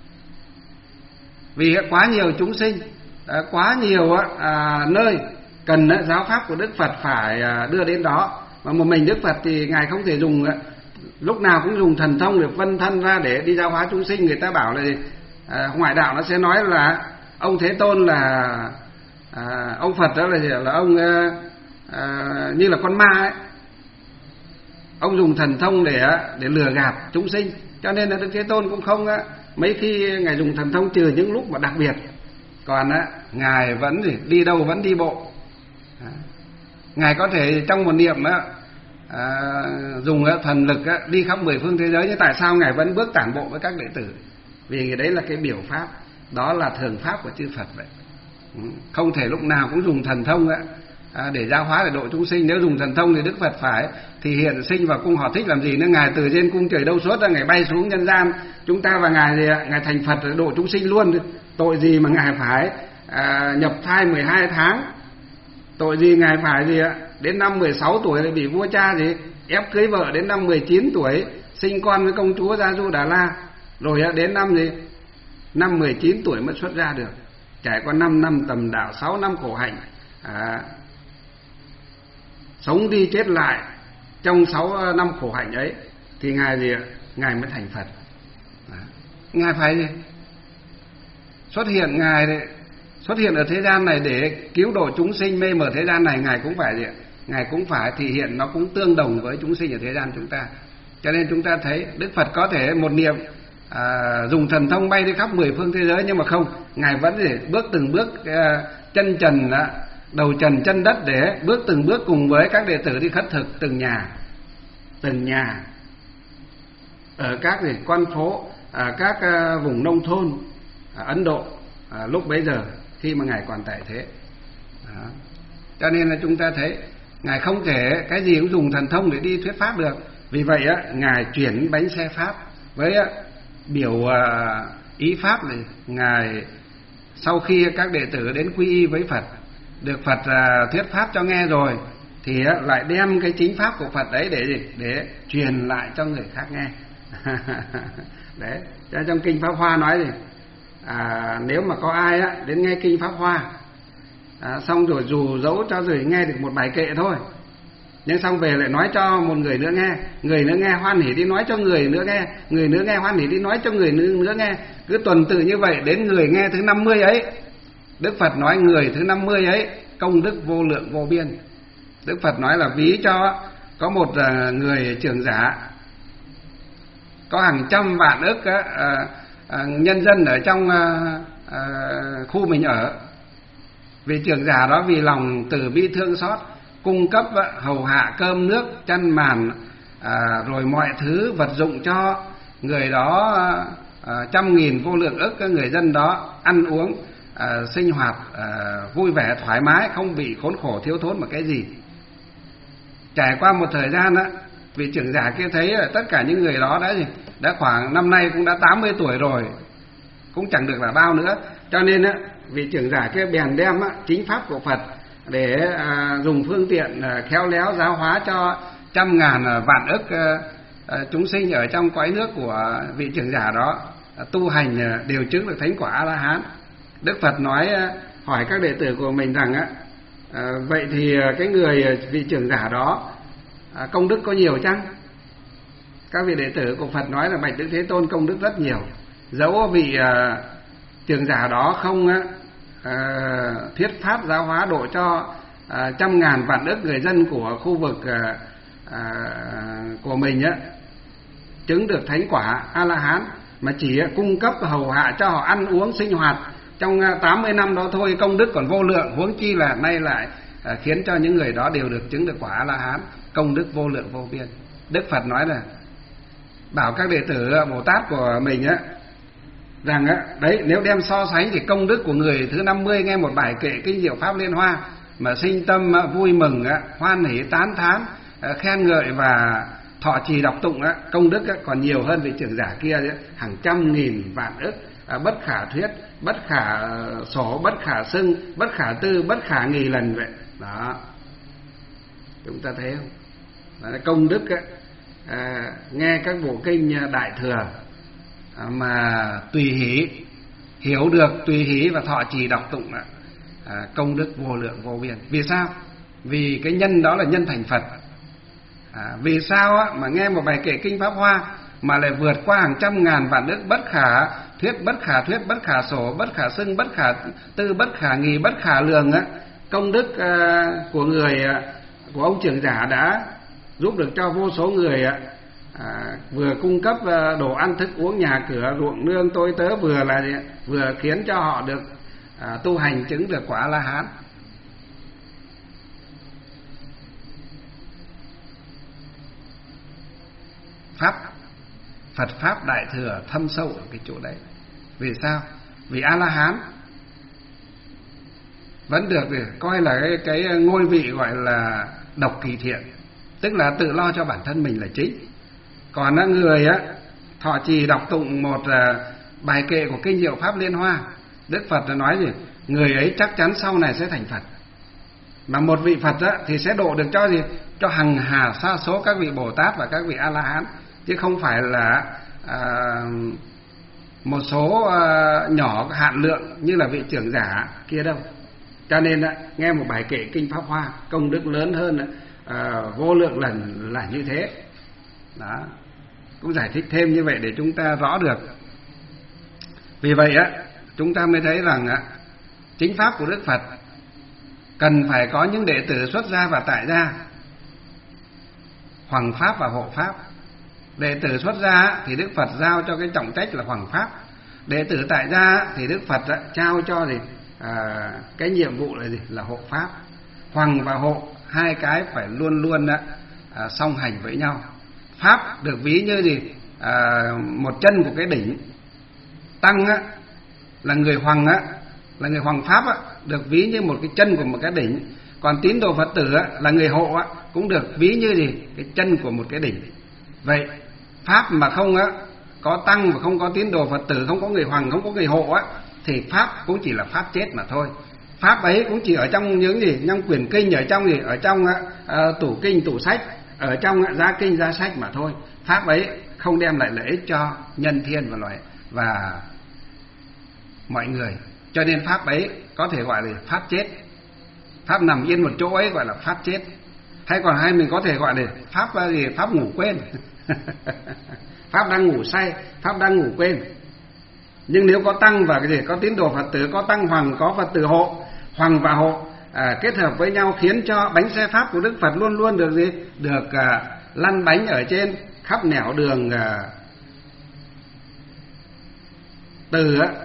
vì quá nhiều chúng sinh, uh, quá nhiều uh, nơi cần uh, giáo pháp của Đức Phật phải uh, đưa đến đó. Mà một mình Đức Phật thì ngài không thể dùng uh, lúc nào cũng dùng thần thông để phân thân ra để đi giáo hóa chúng sinh. Người ta bảo là À, ngoại đạo nó sẽ nói là ông Thế Tôn là à, ông Phật đó là gì? Là ông à, à, như là con ma ấy, ông dùng thần thông để để lừa gạt chúng sinh, cho nên là Đức Thế Tôn cũng không á, mấy khi ngài dùng thần thông trừ những lúc mà đặc biệt, còn á ngài vẫn gì, đi đâu vẫn đi bộ. À, ngài có thể trong một niệm á, à, dùng á, thần lực á, đi khắp mười phương thế giới, nhưng tại sao ngài vẫn bước tản bộ với các đệ tử? Vì đấy là cái biểu pháp, đó là thường pháp của chư Phật vậy. Không thể lúc nào cũng dùng thần thông ấy, à, để giáo hóa để độ chúng sinh. Nếu dùng thần thông thì Đức Phật phải thì hiện sinh vào cung Họ Thích làm gì nữa? Ngài từ trên cung trời đâu suốt ra, ngài bay xuống nhân gian, chúng ta và ngài thì ngài thành Phật để độ chúng sinh luôn. Tội gì mà ngài phải à, nhập thai mười hai tháng? Tội gì ngài phải gì ạ? Đến năm mười sáu tuổi lại bị vua cha gì ép cưới vợ, đến năm mười chín tuổi sinh con với công chúa Gia Du Đà La, rồi đến năm gì năm mười chín tuổi mới xuất ra được, trải qua năm năm tầm đạo, sáu năm khổ hạnh, à, sống đi chết lại trong sáu năm khổ hạnh ấy thì ngài gì ngài mới thành Phật. À, ngài phải gì xuất hiện, ngài đấy, xuất hiện ở thế gian này để cứu độ chúng sinh mê mờ thế gian này, ngài cũng phải gì ngài cũng phải thị hiện, nó cũng tương đồng với chúng sinh ở thế gian chúng ta. Cho nên chúng ta thấy Đức Phật có thể một niệm à, dùng thần thông bay đi khắp mười phương thế giới, nhưng mà không, ngài vẫn để bước từng bước à, chân trần đầu trần chân đất để bước từng bước cùng với các đệ tử đi khất thực từng nhà, từng nhà ở các gì quan phố, à, các uh, vùng nông thôn à, Ấn Độ à, lúc bấy giờ khi mà ngài còn tại thế. Đó. Cho nên là chúng ta thấy ngài không thể cái gì cũng dùng thần thông để đi thuyết pháp được. Vì vậy á, ngài chuyển bánh xe pháp với á, biểu uh, ý pháp này. Ngài sau khi các đệ tử đến quy y với Phật, được Phật uh, thuyết pháp cho nghe rồi, thì uh, lại đem cái chính pháp của Phật đấy để gì? Để truyền lại cho người khác nghe. Đấy, cho trong kinh Pháp Hoa nói gì? À, nếu mà có ai á, đến nghe kinh Pháp Hoa, à, xong rồi dù dẫu cho rồi nghe được một bài kệ thôi, nhưng xong về lại nói cho một người nữa nghe, người nữa nghe hoan hỉ đi nói cho người nữa nghe, người nữa nghe hoan hỉ đi nói cho người nữa, nữa nghe, cứ tuần tự như vậy đến người nghe thứ năm mươi ấy. Đức Phật nói người thứ năm mươi ấy công đức vô lượng vô biên. Đức Phật nói là ví cho có một uh, người trưởng giả có hàng trăm vạn ức uh, uh, nhân dân ở trong uh, uh, khu mình ở. Vị trưởng giả đó vì lòng từ bi thương xót, cung cấp uh, hầu hạ cơm nước chăn màn, uh, rồi mọi thứ vật dụng cho người đó, uh, uh, trăm nghìn vô lượng ức người dân đó ăn uống, uh, sinh hoạt uh, vui vẻ thoải mái, không bị khốn khổ thiếu thốn một cái gì. Trải qua một thời gian á, vị trưởng giả kia thấy là tất cả những người đó đã gì đã khoảng năm nay cũng đã tám mươi tuổi rồi, cũng chẳng được là bao nữa. Cho nên á, vị trưởng giả kia bèn đem á, chính pháp của Phật để à, dùng phương tiện à, khéo léo giáo hóa cho trăm ngàn à, vạn ức à, à, chúng sinh ở trong cõi nước của vị trưởng giả đó à, tu hành à, đều chứng được thánh quả A La Hán. Đức Phật nói à, hỏi các đệ tử của mình rằng á, à, vậy thì cái người vị trưởng giả đó à, công đức có nhiều chăng? Các vị đệ tử của Phật nói là bạch Đức Thế Tôn công đức rất nhiều. Dẫu vị à, trưởng giả đó không à, thuyết pháp giáo hóa độ cho à, trăm ngàn vạn ức người dân của khu vực à, à, của mình á, chứng được thánh quả A La Hán, mà chỉ cung cấp hầu hạ cho họ ăn uống sinh hoạt trong tám mươi năm đó thôi, công đức còn vô lượng, huống chi là nay lại à, khiến cho những người đó đều được chứng được quả A La Hán, công đức vô lượng vô biên. Đức Phật nói là bảo các đệ tử Bồ Tát của mình á rằng á, đấy, nếu đem so sánh thì công đức của người thứ năm mươi nghe một bài kệ kinh diệu pháp Liên Hoa mà sinh tâm vui mừng, hoan hỷ tán thán, khen ngợi và thọ trì đọc tụng, công đức còn nhiều hơn vị trưởng giả kia hàng trăm nghìn vạn ức, bất khả thuyết, bất khả sổ, bất khả xưng, bất khả tư, bất khả nghì lần vậy. Đó, chúng ta thấy không? Đó là công đức ấy, à, nghe các bộ kinh Đại Thừa à, mà tùy hỷ, hiểu được tùy hỷ và thọ trì đọc tụng à, công đức vô lượng vô biên. Vì sao? Vì cái nhân đó là nhân thành Phật. À, vì sao á, mà nghe một bài kệ kinh Pháp Hoa mà lại vượt qua hàng trăm ngàn vạn ức bất khả thuyết, bất khả thuyết, bất khả sổ, bất khả xưng, bất khả tư, bất khả nghì, bất khả lường á, công đức à, của người à, của ông trưởng giả đã giúp được cho vô số người à, vừa cung cấp đồ ăn thức uống, nhà cửa, ruộng nương, tôi tớ, vừa là vừa khiến cho họ được à, tu hành chứng được quả A La Hán. Pháp Phật pháp Đại Thừa thâm sâu ở cái chỗ đấy. Vì sao? Vì A La Hán vẫn được coi là cái, cái ngôi vị gọi là độc kỳ thiện, tức là tự lo cho bản thân mình là chính. Còn người á thọ trì đọc tụng một bài kệ của kinh diệu pháp Liên Hoa, Đức Phật nói gì? Người ấy chắc chắn sau này sẽ thành Phật. Mà một vị Phật á thì sẽ độ được cho gì? Cho hằng hà sa số các vị Bồ Tát và các vị A La Hán, chứ không phải là à, một số à, nhỏ hạn lượng như là vị trưởng giả kia đâu. Cho nên á, nghe một bài kệ kinh Pháp Hoa công đức lớn hơn à, vô lượng lần là như thế. Đó, cũng giải thích thêm như vậy để chúng ta rõ được. Vì vậy á, chúng ta mới thấy rằng á, chính pháp của Đức Phật cần phải có những đệ tử xuất gia và tại gia, hoằng pháp và hộ pháp. Đệ tử xuất gia thì Đức Phật giao cho cái trọng trách là hoằng pháp. Đệ tử tại gia thì Đức Phật trao cho gì? à, cái nhiệm vụ là gì? Là hộ pháp. Hoằng và hộ hai cái phải luôn luôn á, à, song hành với nhau. Pháp được ví như gì? À, một chân của cái đỉnh. Tăng á, là người hoằng á, là người hoằng pháp á, được ví như một cái chân của một cái đỉnh. Còn tín đồ Phật tử á, là người hộ á, cũng được ví như gì? Cái chân của một cái đỉnh. Vậy pháp mà không á, có tăng và không có tín đồ Phật tử, không có người hoằng, không có người hộ á, thì pháp cũng chỉ là pháp chết mà thôi. Pháp ấy cũng chỉ ở trong những gì? Trong quyển kinh, ở trong gì? Ở trong à, tủ kinh, tủ sách, ở trong à, giá kinh, giá sách mà thôi. Pháp ấy không đem lại lợi ích cho nhân thiên và loài và mọi người. Cho nên pháp ấy có thể gọi là pháp chết. Pháp nằm yên một chỗ ấy gọi là pháp chết. Hay còn hay mình có thể gọi là pháp là gì? Pháp ngủ quên. Pháp đang ngủ say, pháp đang ngủ quên. Nhưng nếu có tăng và cái gì? Có tín đồ Phật tử, có tăng hoằng, có Phật tử hộ, hoằng và hộ à, kết hợp với nhau khiến cho bánh xe pháp của Đức Phật luôn luôn được gì? Được à, lăn bánh ở trên khắp nẻo đường, à, từ á,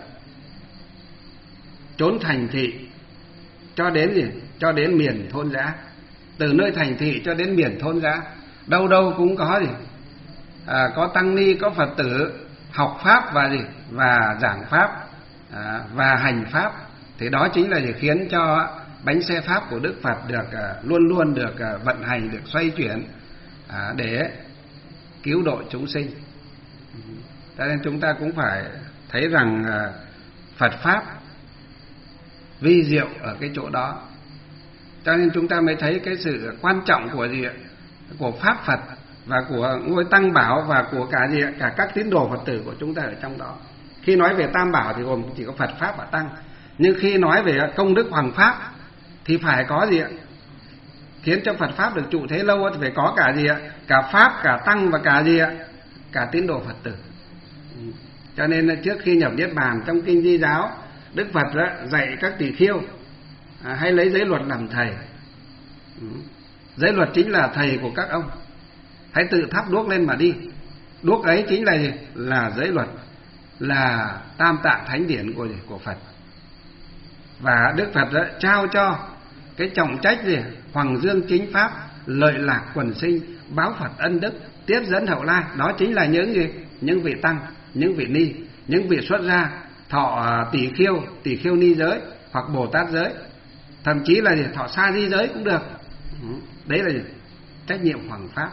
chốn thành thị cho đến gì? Cho đến miền thôn dã. Từ nơi thành thị cho đến miền thôn dã, đâu đâu cũng có gì? À, có tăng ni, có Phật tử học pháp và gì? Và giảng pháp à, và hành pháp. Thì đó chính là gì? Khiến cho bánh xe pháp của Đức Phật được à, luôn luôn được à, vận hành, được xoay chuyển à, để cứu độ chúng sinh. Cho nên chúng ta cũng phải thấy rằng à, Phật pháp vi diệu ở cái chỗ đó. Cho nên chúng ta mới thấy cái sự quan trọng của gì ạ? Của pháp Phật và của ngôi Tăng Bảo và của cả gì ạ? Cả các tín đồ Phật tử của chúng ta ở trong đó. Khi nói về Tam Bảo thì gồm chỉ có Phật, Pháp và Tăng. Nhưng khi nói về công đức hoằng pháp thì phải có gì ạ? Khiến cho Phật pháp được trụ thế lâu thì phải có cả gì ạ? Cả Pháp, cả Tăng và cả gì ạ? Cả tín đồ Phật tử. Cho nên trước khi nhập Niết Bàn, trong kinh Di Giáo, Đức Phật dạy các tỳ khưu à, hãy lấy giới luật làm thầy. Giới luật chính là thầy của các ông. Hãy tự thắp đuốc lên mà đi. Đuốc ấy chính là gì? Là giới luật, là tam tạng thánh điển của của Phật. Và Đức Phật đã trao cho cái trọng trách gì? Hoằng dương chính pháp, lợi lạc quần sinh, báo Phật ân đức, tiếp dẫn hậu lai. Đó chính là những gì? Những vị tăng, những vị ni, những vị xuất gia, thọ tỷ khiêu, tỷ khiêu ni giới hoặc Bồ Tát giới, thậm chí là gì? Thọ sa di giới cũng được. Đấy là gì? Trách nhiệm hoằng pháp.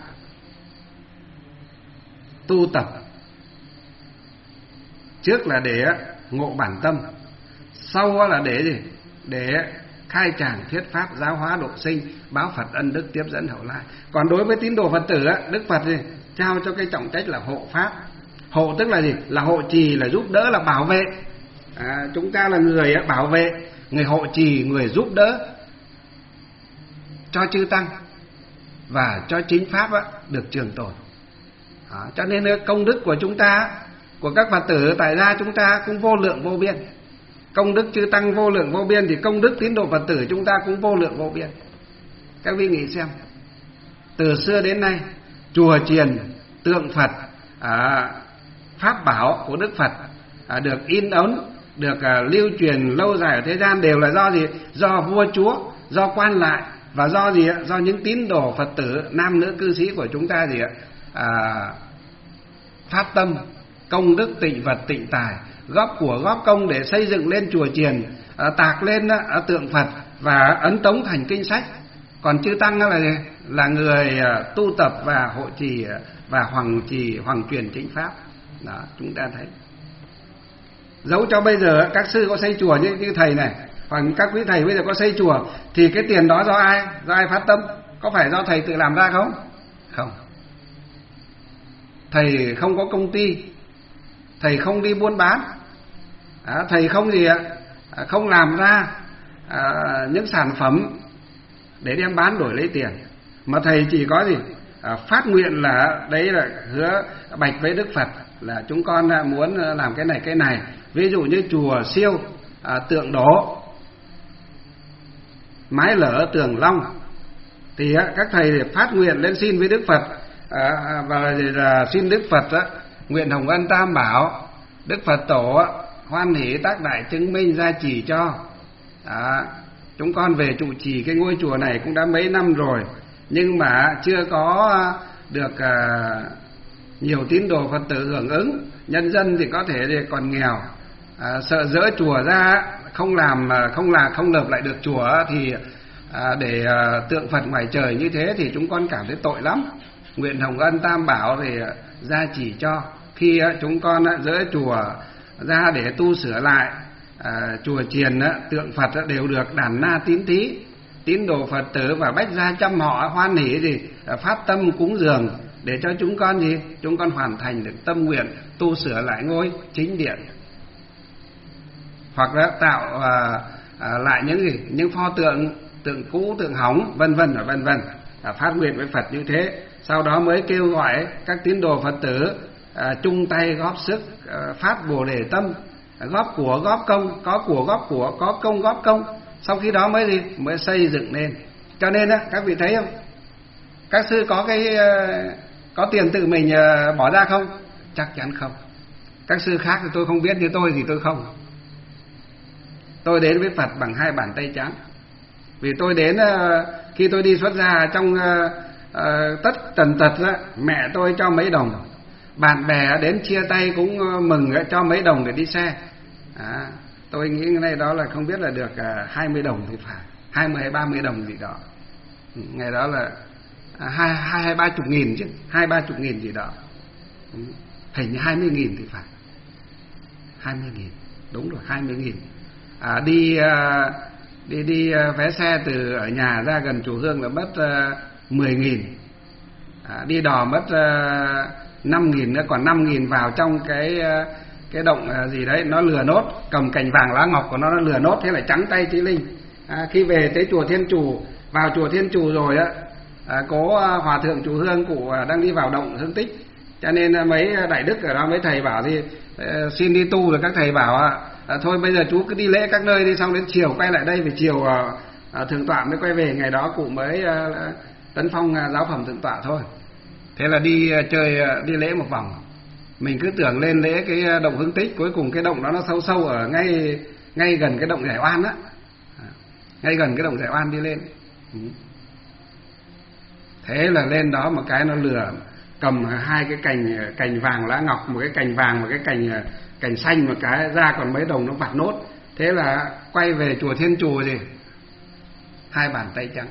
Tu tập trước là để ngộ bản tâm, sau là để gì? Để khai tràng thuyết pháp, giáo hóa độ sinh, báo Phật ân đức, tiếp dẫn hậu lai. Còn đối với tín đồ Phật tử á, Đức Phật gì? Trao cho cái trọng trách là hộ pháp. Hộ tức là gì? Là hộ trì, là giúp đỡ, là bảo vệ. À, chúng ta là người bảo vệ, người hộ trì, người giúp đỡ cho chư tăng và cho chính pháp á, được trường tồn. À, cho nên công đức của chúng ta, của các Phật tử tại gia chúng ta cũng vô lượng vô biên. Công đức chư tăng vô lượng vô biên thì công đức tín đồ Phật tử chúng ta cũng vô lượng vô biên. Các vị nghĩ xem, từ xưa đến nay chùa chiền, tượng Phật, à, pháp bảo của Đức Phật à, được in ấn, được à, lưu truyền lâu dài ở thế gian đều là do gì? Do vua chúa, do quan lại và do gì ạ? Do những tín đồ Phật tử nam nữ cư sĩ của chúng ta gì ạ? À, phát tâm công đức tịnh vật tịnh tài, góp của góp công để xây dựng lên chùa chiền, à, tạc lên à, tượng Phật và ấn tống thành kinh sách. Còn chư tăng là gì? Là người à, tu tập và hộ trì và hoằng trì hoằng truyền chính pháp. Đó, chúng ta thấy. Dẫu cho bây giờ các sư có xây chùa như, như thầy này, hoặc các quý thầy bây giờ có xây chùa, thì cái tiền đó do ai? Do ai phát tâm? Có phải do thầy tự làm ra không? Không. Thầy không có công ty, thầy không đi buôn bán, à, thầy không gì ạ, à, không làm ra à, những sản phẩm để đem bán đổi lấy tiền, mà thầy chỉ có gì? À, phát nguyện là đấy là hứa bạch với Đức Phật là chúng con muốn làm cái này cái này. Ví dụ như chùa siêu, à, tượng đổ, mái lở tường long, thì á, các thầy phát nguyện lên xin với Đức Phật, à, và là xin Đức Phật á, nguyện hồng ân tam bảo, Đức Phật tổ á, hoan hỷ tác đại chứng minh gia trì cho. Đó, chúng con về trụ trì cái ngôi chùa này cũng đã mấy năm rồi, nhưng mà chưa có được uh, nhiều tín đồ Phật tử hưởng ứng. Nhân dân thì có thể thì còn nghèo, à, sợ dỡ chùa ra không làm không là không lợp lại được chùa thì à, để à, tượng Phật ngoài trời như thế thì chúng con cảm thấy tội lắm. Nguyện Hồng Ân Tam Bảo thì gia chỉ cho khi à, chúng con à, dỡ chùa ra để tu sửa lại à, chùa chiền à, tượng Phật à, đều được đàn na tín thí, tín đồ Phật tử và bách gia trăm họ hoan hỷ thì à, phát tâm cúng dường để cho chúng con gì chúng con hoàn thành được tâm nguyện tu sửa lại ngôi chính điện, hoặc là tạo à, à, lại những gì những pho tượng tượng cũ, tượng hỏng, vân vân và vân vân, à, phát nguyện với Phật như thế. Sau đó mới kêu gọi các tín đồ Phật tử à, chung tay góp sức à, phát bồ đề tâm, à, góp của góp công, có của góp của, có công góp công. Sau khi đó mới gì mới xây dựng lên. Cho nên á, các vị thấy không, các sư có cái có tiền tự mình bỏ ra không? Chắc chắn không. Các sư khác thì tôi không biết, như tôi thì tôi không. Tôi đến với Phật bằng hai bàn tay trắng. Vì tôi đến khi tôi đi xuất gia trong tất tần tật đó, mẹ tôi cho mấy đồng, bạn bè đến chia tay cũng mừng cho mấy đồng để đi xe. À, tôi nghĩ cái này đó là không biết là được hai mươi đồng thì phải, hai mươi hay ba mươi đồng gì đó. Ngày đó là hai hai hai ba chục nghìn chứ, hai ba chục nghìn gì đó, hình như hai mươi nghìn thì phải, hai mươi nghìn, đúng rồi, hai mươi nghìn. À, đi đi đi vé xe từ ở nhà ra gần chùa Hương là mất uh, mười nghìn, à, đi đò mất uh, năm nghìn nữa, còn năm nghìn vào trong cái uh, cái động uh, gì đấy nó lừa nốt, cầm cành vàng lá ngọc của nó nó lừa nốt, thế là trắng tay Chí Linh. À, khi về tới chùa Thiên Trù, vào chùa Thiên Trù rồi á, à, có hòa thượng chùa Hương cụ đang đi vào động Hương Tích, cho nên mấy đại đức ở đó mấy thầy bảo thì uh, xin đi tu, rồi các thầy bảo à, thôi bây giờ chú cứ đi lễ các nơi đi, xong đến chiều quay lại đây, về chiều uh, uh, thượng tọa mới quay về. Ngày đó cụ mới uh, tấn phong uh, giáo phẩm thượng tọa thôi. Thế là đi uh, chơi uh, đi lễ một vòng, mình cứ tưởng lên lễ cái động Hương Tích, cuối cùng cái động đó nó sâu sâu ở ngay ngay gần cái động Giải Oan á, ngay gần cái động Giải Oan đi lên. Thế là lên đó một cái nó lừa, cầm hai cái cành cành vàng lá ngọc, một cái cành vàng, một cái cành cành xanh, một cái ra còn mấy đồng nó vặt nốt. Thế là quay về chùa Thiên Trù gì hai bàn tay trắng.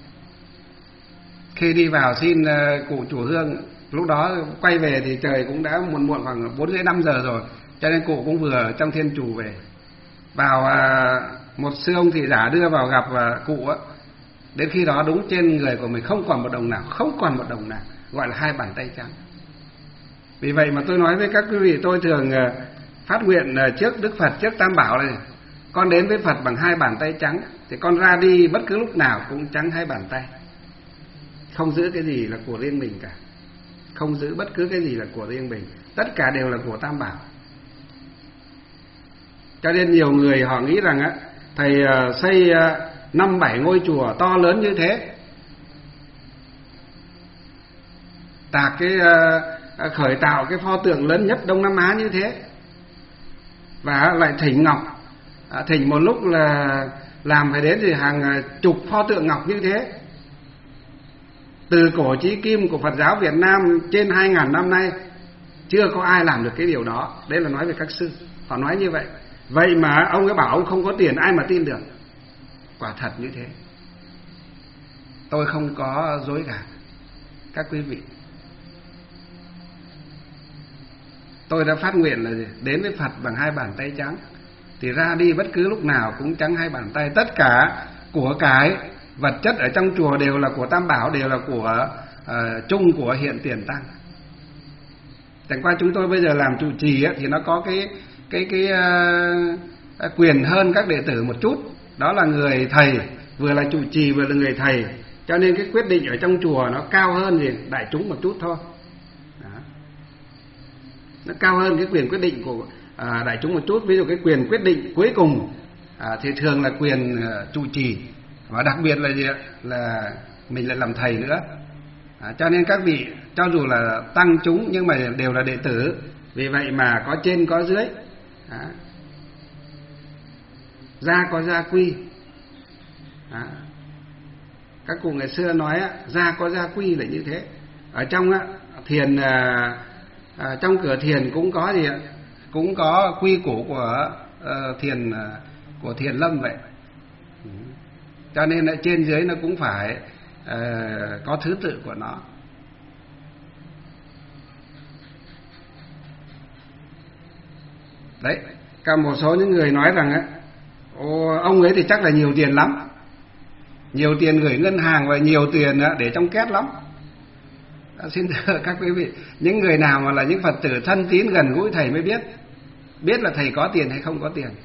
Khi đi vào xin uh, cụ chùa Hương, lúc đó quay về thì trời cũng đã muộn muộn khoảng bốn rưỡi năm giờ rồi, cho nên cụ cũng vừa trong Thiên Trù về. Vào uh, một sư ông thị giả đưa vào gặp uh, cụ á, đến khi đó đúng trên người của mình không còn một đồng nào, không còn một đồng nào, gọi là hai bàn tay trắng. Vì vậy mà tôi nói với các quý vị, tôi thường uh, phát nguyện uh, trước Đức Phật, trước Tam Bảo này, con đến với Phật bằng hai bàn tay trắng, thì con ra đi bất cứ lúc nào cũng trắng hai bàn tay, không giữ cái gì là của riêng mình cả, không giữ bất cứ cái gì là của riêng mình, tất cả đều là của Tam Bảo. Cho nên nhiều người họ nghĩ rằng á, thầy uh, xây uh, năm bảy ngôi chùa to lớn như thế, tạc cái uh, khởi tạo cái pho tượng lớn nhất Đông Nam Á như thế, và lại thỉnh ngọc, à, thỉnh một lúc là làm phải đến thì hàng chục pho tượng ngọc như thế. Từ cổ chí kim của Phật giáo Việt Nam trên hai ngàn năm nay chưa có ai làm được cái điều đó. Đấy là nói về các sư, họ nói như vậy. Vậy mà ông ấy bảo ông không có tiền, ai mà tin được. Quả thật như thế, tôi không có dối gạt các quý vị. Tôi đã phát nguyện là gì? Đến với Phật bằng hai bàn tay trắng, thì ra đi bất cứ lúc nào cũng trắng hai bàn tay. Tất cả của cái vật chất ở trong chùa đều là của Tam Bảo, đều là của uh, chung của hiện tiền tăng. Chẳng qua chúng tôi bây giờ làm trụ trì ấy, thì nó có cái cái cái uh, quyền hơn các đệ tử một chút, đó là người thầy, vừa là trụ trì vừa là người thầy, cho nên cái quyết định ở trong chùa nó cao hơn gì đại chúng một chút thôi. Đó, nó cao hơn cái quyền quyết định của uh, đại chúng một chút. Ví dụ cái quyền quyết định cuối cùng uh, thì thường là quyền uh, trụ trì, và đặc biệt là gì ạ? Là mình lại làm thầy nữa. À, cho nên các vị cho dù là tăng chúng nhưng mà đều là đệ tử, vì vậy mà có trên có dưới. À, Gia có gia quy. À, các cụ ngày xưa nói á, gia có gia quy là như thế. Ở trong á, thiền à, à, trong cửa thiền cũng có gì ạ? Cũng có quy củ của uh, thiền uh, của thiền lâm vậy. Cho nên là trên dưới nó cũng phải uh, có thứ tự của nó. Đấy, cả một số những người nói rằng á, ô, ông ấy thì chắc là nhiều tiền lắm, nhiều tiền gửi ngân hàng và nhiều tiền để trong két lắm. À, xin thưa các quý vị, những người nào mà là những Phật tử thân tín gần gũi thầy mới biết, biết là thầy có tiền hay không có tiền.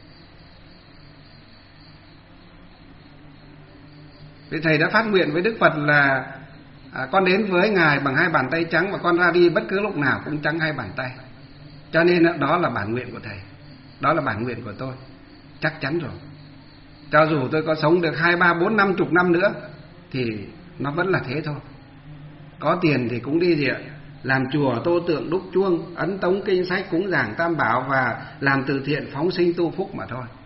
Vì thầy đã phát nguyện với Đức Phật là à, con đến với Ngài bằng hai bàn tay trắng và con ra đi bất cứ lúc nào cũng trắng hai bàn tay. Cho nên đó là bản nguyện của thầy, đó là bản nguyện của tôi, chắc chắn rồi. Cho dù tôi có sống được hai ba bốn năm chục năm nữa thì nó vẫn là thế thôi. Có tiền thì cũng đi gì ạ? Làm chùa, tô tượng, đúc chuông, ấn tống kinh sách, cúng giảng tam bảo và làm từ thiện phóng sinh tu phúc mà thôi.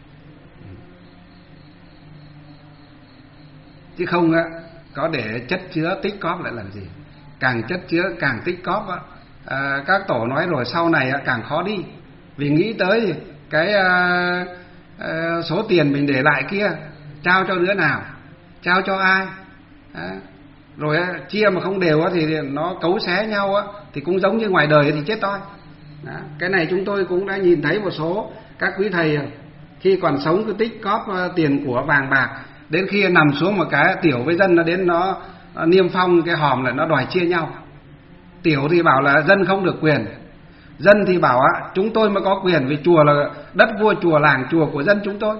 Chứ không á, có để chất chứa tích cóp lại làm gì. Càng chất chứa càng tích cóp á, à, các tổ nói rồi sau này á, càng khó đi. Vì nghĩ tới cái à, à, số tiền mình để lại kia, trao cho đứa nào, trao cho ai à, rồi á, chia mà không đều á, thì nó cấu xé nhau á, thì cũng giống như ngoài đời thì chết thôi. Đó. Cái này chúng tôi cũng đã nhìn thấy một số các quý thầy khi còn sống cứ tích cóp tiền của vàng bạc, đến khi nằm xuống một cái tiểu với dân nó đến nó, nó niêm phong cái hòm là nó đòi chia nhau. Tiểu thì bảo là dân không được quyền, dân thì bảo á, chúng tôi mới có quyền vì chùa là đất vua, chùa làng, chùa của dân chúng tôi.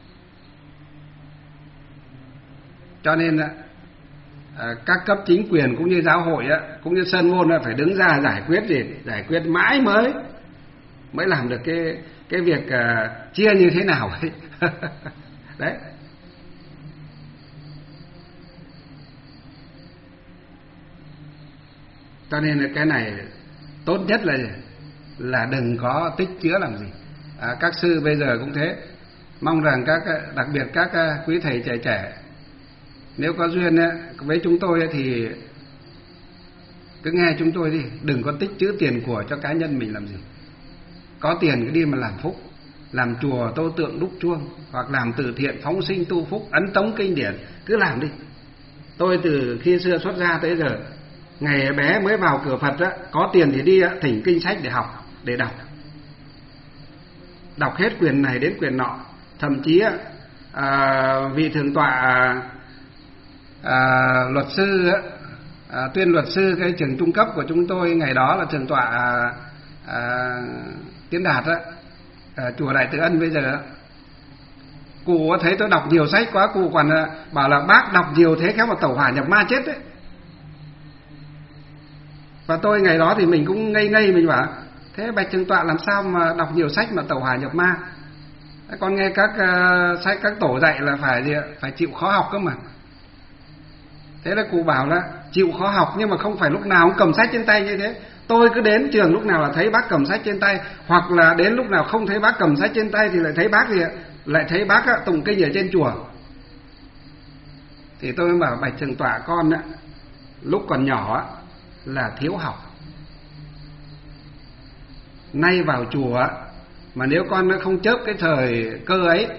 Cho nên à, các cấp chính quyền cũng như giáo hội á, cũng như Sơn Môn á, phải đứng ra giải quyết gì, giải quyết mãi mới mới làm được cái cái việc à, chia như thế nào ấy. Đấy. Cho nên là cái này tốt nhất là là đừng có tích chứa làm gì. À, các sư bây giờ cũng thế, mong rằng các đặc biệt các quý thầy trẻ trẻ nếu có duyên với chúng tôi thì cứ nghe chúng tôi đi, đừng có tích trữ tiền của cho cá nhân mình làm gì. Có tiền cứ đi mà làm phúc, làm chùa, tô tượng, đúc chuông, hoặc làm từ thiện, phóng sinh, tu phúc, ấn tống kinh điển, cứ làm đi. Tôi từ khi xưa xuất gia tới giờ, ngày bé mới vào cửa Phật á, có tiền thì đi thỉnh kinh sách để học, để đọc, đọc hết quyền này đến quyền nọ. Thậm chí à, vị thượng tọa à, luật sư à, tuyên luật sư cái trường trung cấp của chúng tôi ngày đó là thượng tọa à, à, Tiến Đạt á, à, chùa Đại Từ Ân bây giờ. Cụ thấy tôi đọc nhiều sách quá, cụ còn bảo là bác đọc nhiều thế khéo mà tẩu hỏa nhập ma chết đấy. Và tôi ngày đó thì mình cũng ngây ngây, mình bảo thế bạch thượng tọa làm sao mà đọc nhiều sách mà tẩu hỏa nhập ma. Con nghe các uh, sách các tổ dạy là phải gì, phải chịu khó học cơ mà. Thế là cụ bảo là chịu khó học nhưng mà không phải lúc nào cũng cầm sách trên tay như thế. Tôi cứ đến trường lúc nào là thấy bác cầm sách trên tay, hoặc là đến lúc nào không thấy bác cầm sách trên tay thì lại thấy bác gì ạ? Lại thấy bác á, tụng kinh ở trên chùa. Thì tôi mới bảo bạch thượng tọa con á, lúc còn nhỏ á, là thiếu học. Nay vào chùa á, mà nếu con nó không chớp cái thời cơ ấy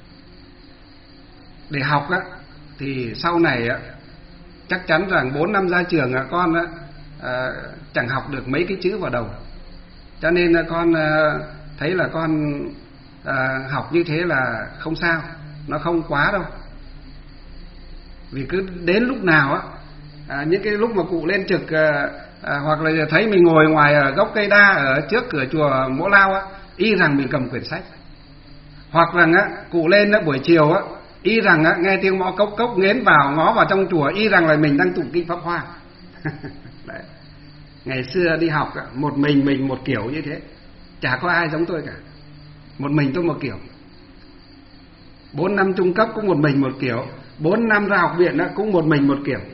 để học á, thì sau này á, chắc chắn rằng bốn năm ra trường á, con á, à, chẳng học được mấy cái chữ vào đầu. Cho nên là con à, thấy là con à, học như thế là không sao, nó không quá đâu. Vì cứ đến lúc nào á, à, những cái lúc mà cụ lên trực à, à, hoặc là thấy mình ngồi ngoài ở gốc cây đa ở trước cửa chùa Mỗ Lao á, y rằng mình cầm quyển sách. Hoặc rằng á, cụ lên á, buổi chiều á, y rằng á, nghe tiếng mõ cốc cốc nghến vào ngó vào trong chùa, y rằng là mình đang tụng kinh Pháp Hoa. Đấy. Ngày xưa đi học á, một mình mình một kiểu như thế, chả có ai giống tôi cả. Một mình tôi một kiểu. Bốn năm trung cấp cũng một mình một kiểu, bốn năm ra học viện á, cũng một mình một kiểu.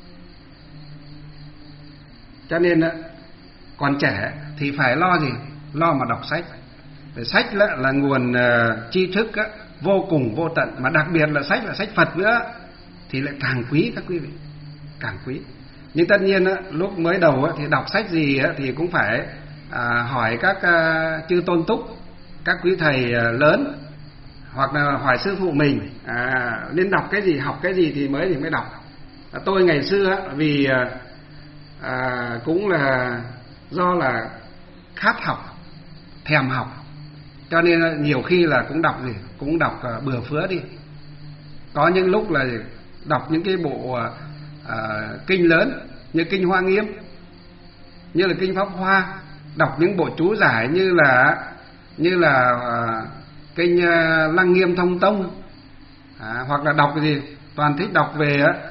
Cho nên á, còn trẻ thì phải lo gì? lo mà đọc sách. Để sách là, là nguồn uh, tri thức á, vô cùng vô tận, mà đặc biệt là sách là sách Phật nữa thì lại càng quý các quý vị, càng quý. Nhưng tất nhiên á, lúc mới đầu á, thì đọc sách gì á, thì cũng phải à, hỏi các à, chư tôn túc, các quý thầy à, lớn, hoặc là hỏi sư phụ mình à, nên đọc cái gì, học cái gì thì mới thì mới đọc. À, tôi ngày xưa á, vì à, à, cũng là do là khát học, thèm học, cho nên nhiều khi là cũng đọc gì cũng đọc uh, bừa phứa đi. Có những lúc là đọc những cái bộ uh, uh, kinh lớn như kinh Hoa Nghiêm, như là kinh Pháp Hoa, đọc những bộ chú giải như là như là uh, kinh uh, Lăng Nghiêm Thông Tông, à, hoặc là đọc cái gì toàn thích đọc về uh,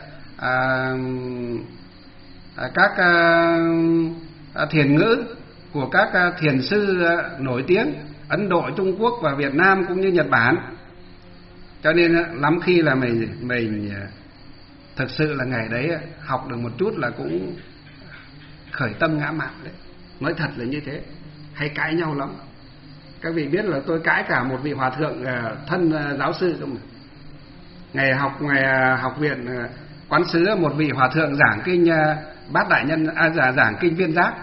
uh, các uh, thiền ngữ của các uh, thiền sư uh, nổi tiếng Ấn Độ, Trung Quốc và Việt Nam cũng như Nhật Bản. Cho nên lắm khi là mình mình thực sự là ngày đấy học được một chút là cũng khởi tâm ngã mạn đấy. Nói thật là như thế, hay cãi nhau lắm. Các vị biết là tôi cãi cả một vị hòa thượng thân giáo sư cơ mà. Ngày học ngày học viện Quán Sứ, một vị hòa thượng giảng kinh Bát Đại Nhân à, giảng kinh Viên Giác.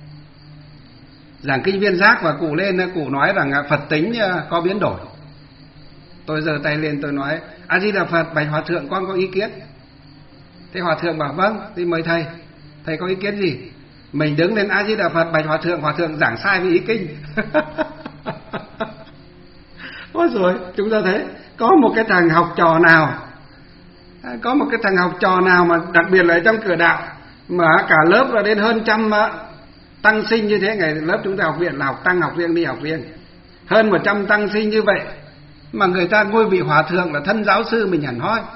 Giảng kinh Viên Giác và cụ lên, cụ nói rằng Phật tính có biến đổi. Tôi giơ tay lên tôi nói: A Di Đà Phật, bạch hòa thượng con có ý kiến. Thế hòa thượng bảo: vâng, thì mời thầy. Thầy có ý kiến gì? Mình đứng lên A Di Đà Phật, bạch hòa thượng, hòa thượng giảng sai với ý kinh. Ôi rồi, chúng ta thấy có một cái thằng học trò nào, có một cái thằng học trò nào mà đặc biệt là trong cửa đạo mà cả lớp là đến hơn trăm tăng sinh như thế. Ngày lớp chúng ta học viện là học tăng, học riêng, đi học riêng, hơn một trăm tăng sinh như vậy mà người ta ngôi vị hòa thượng là thân giáo sư mình hẳn hoi.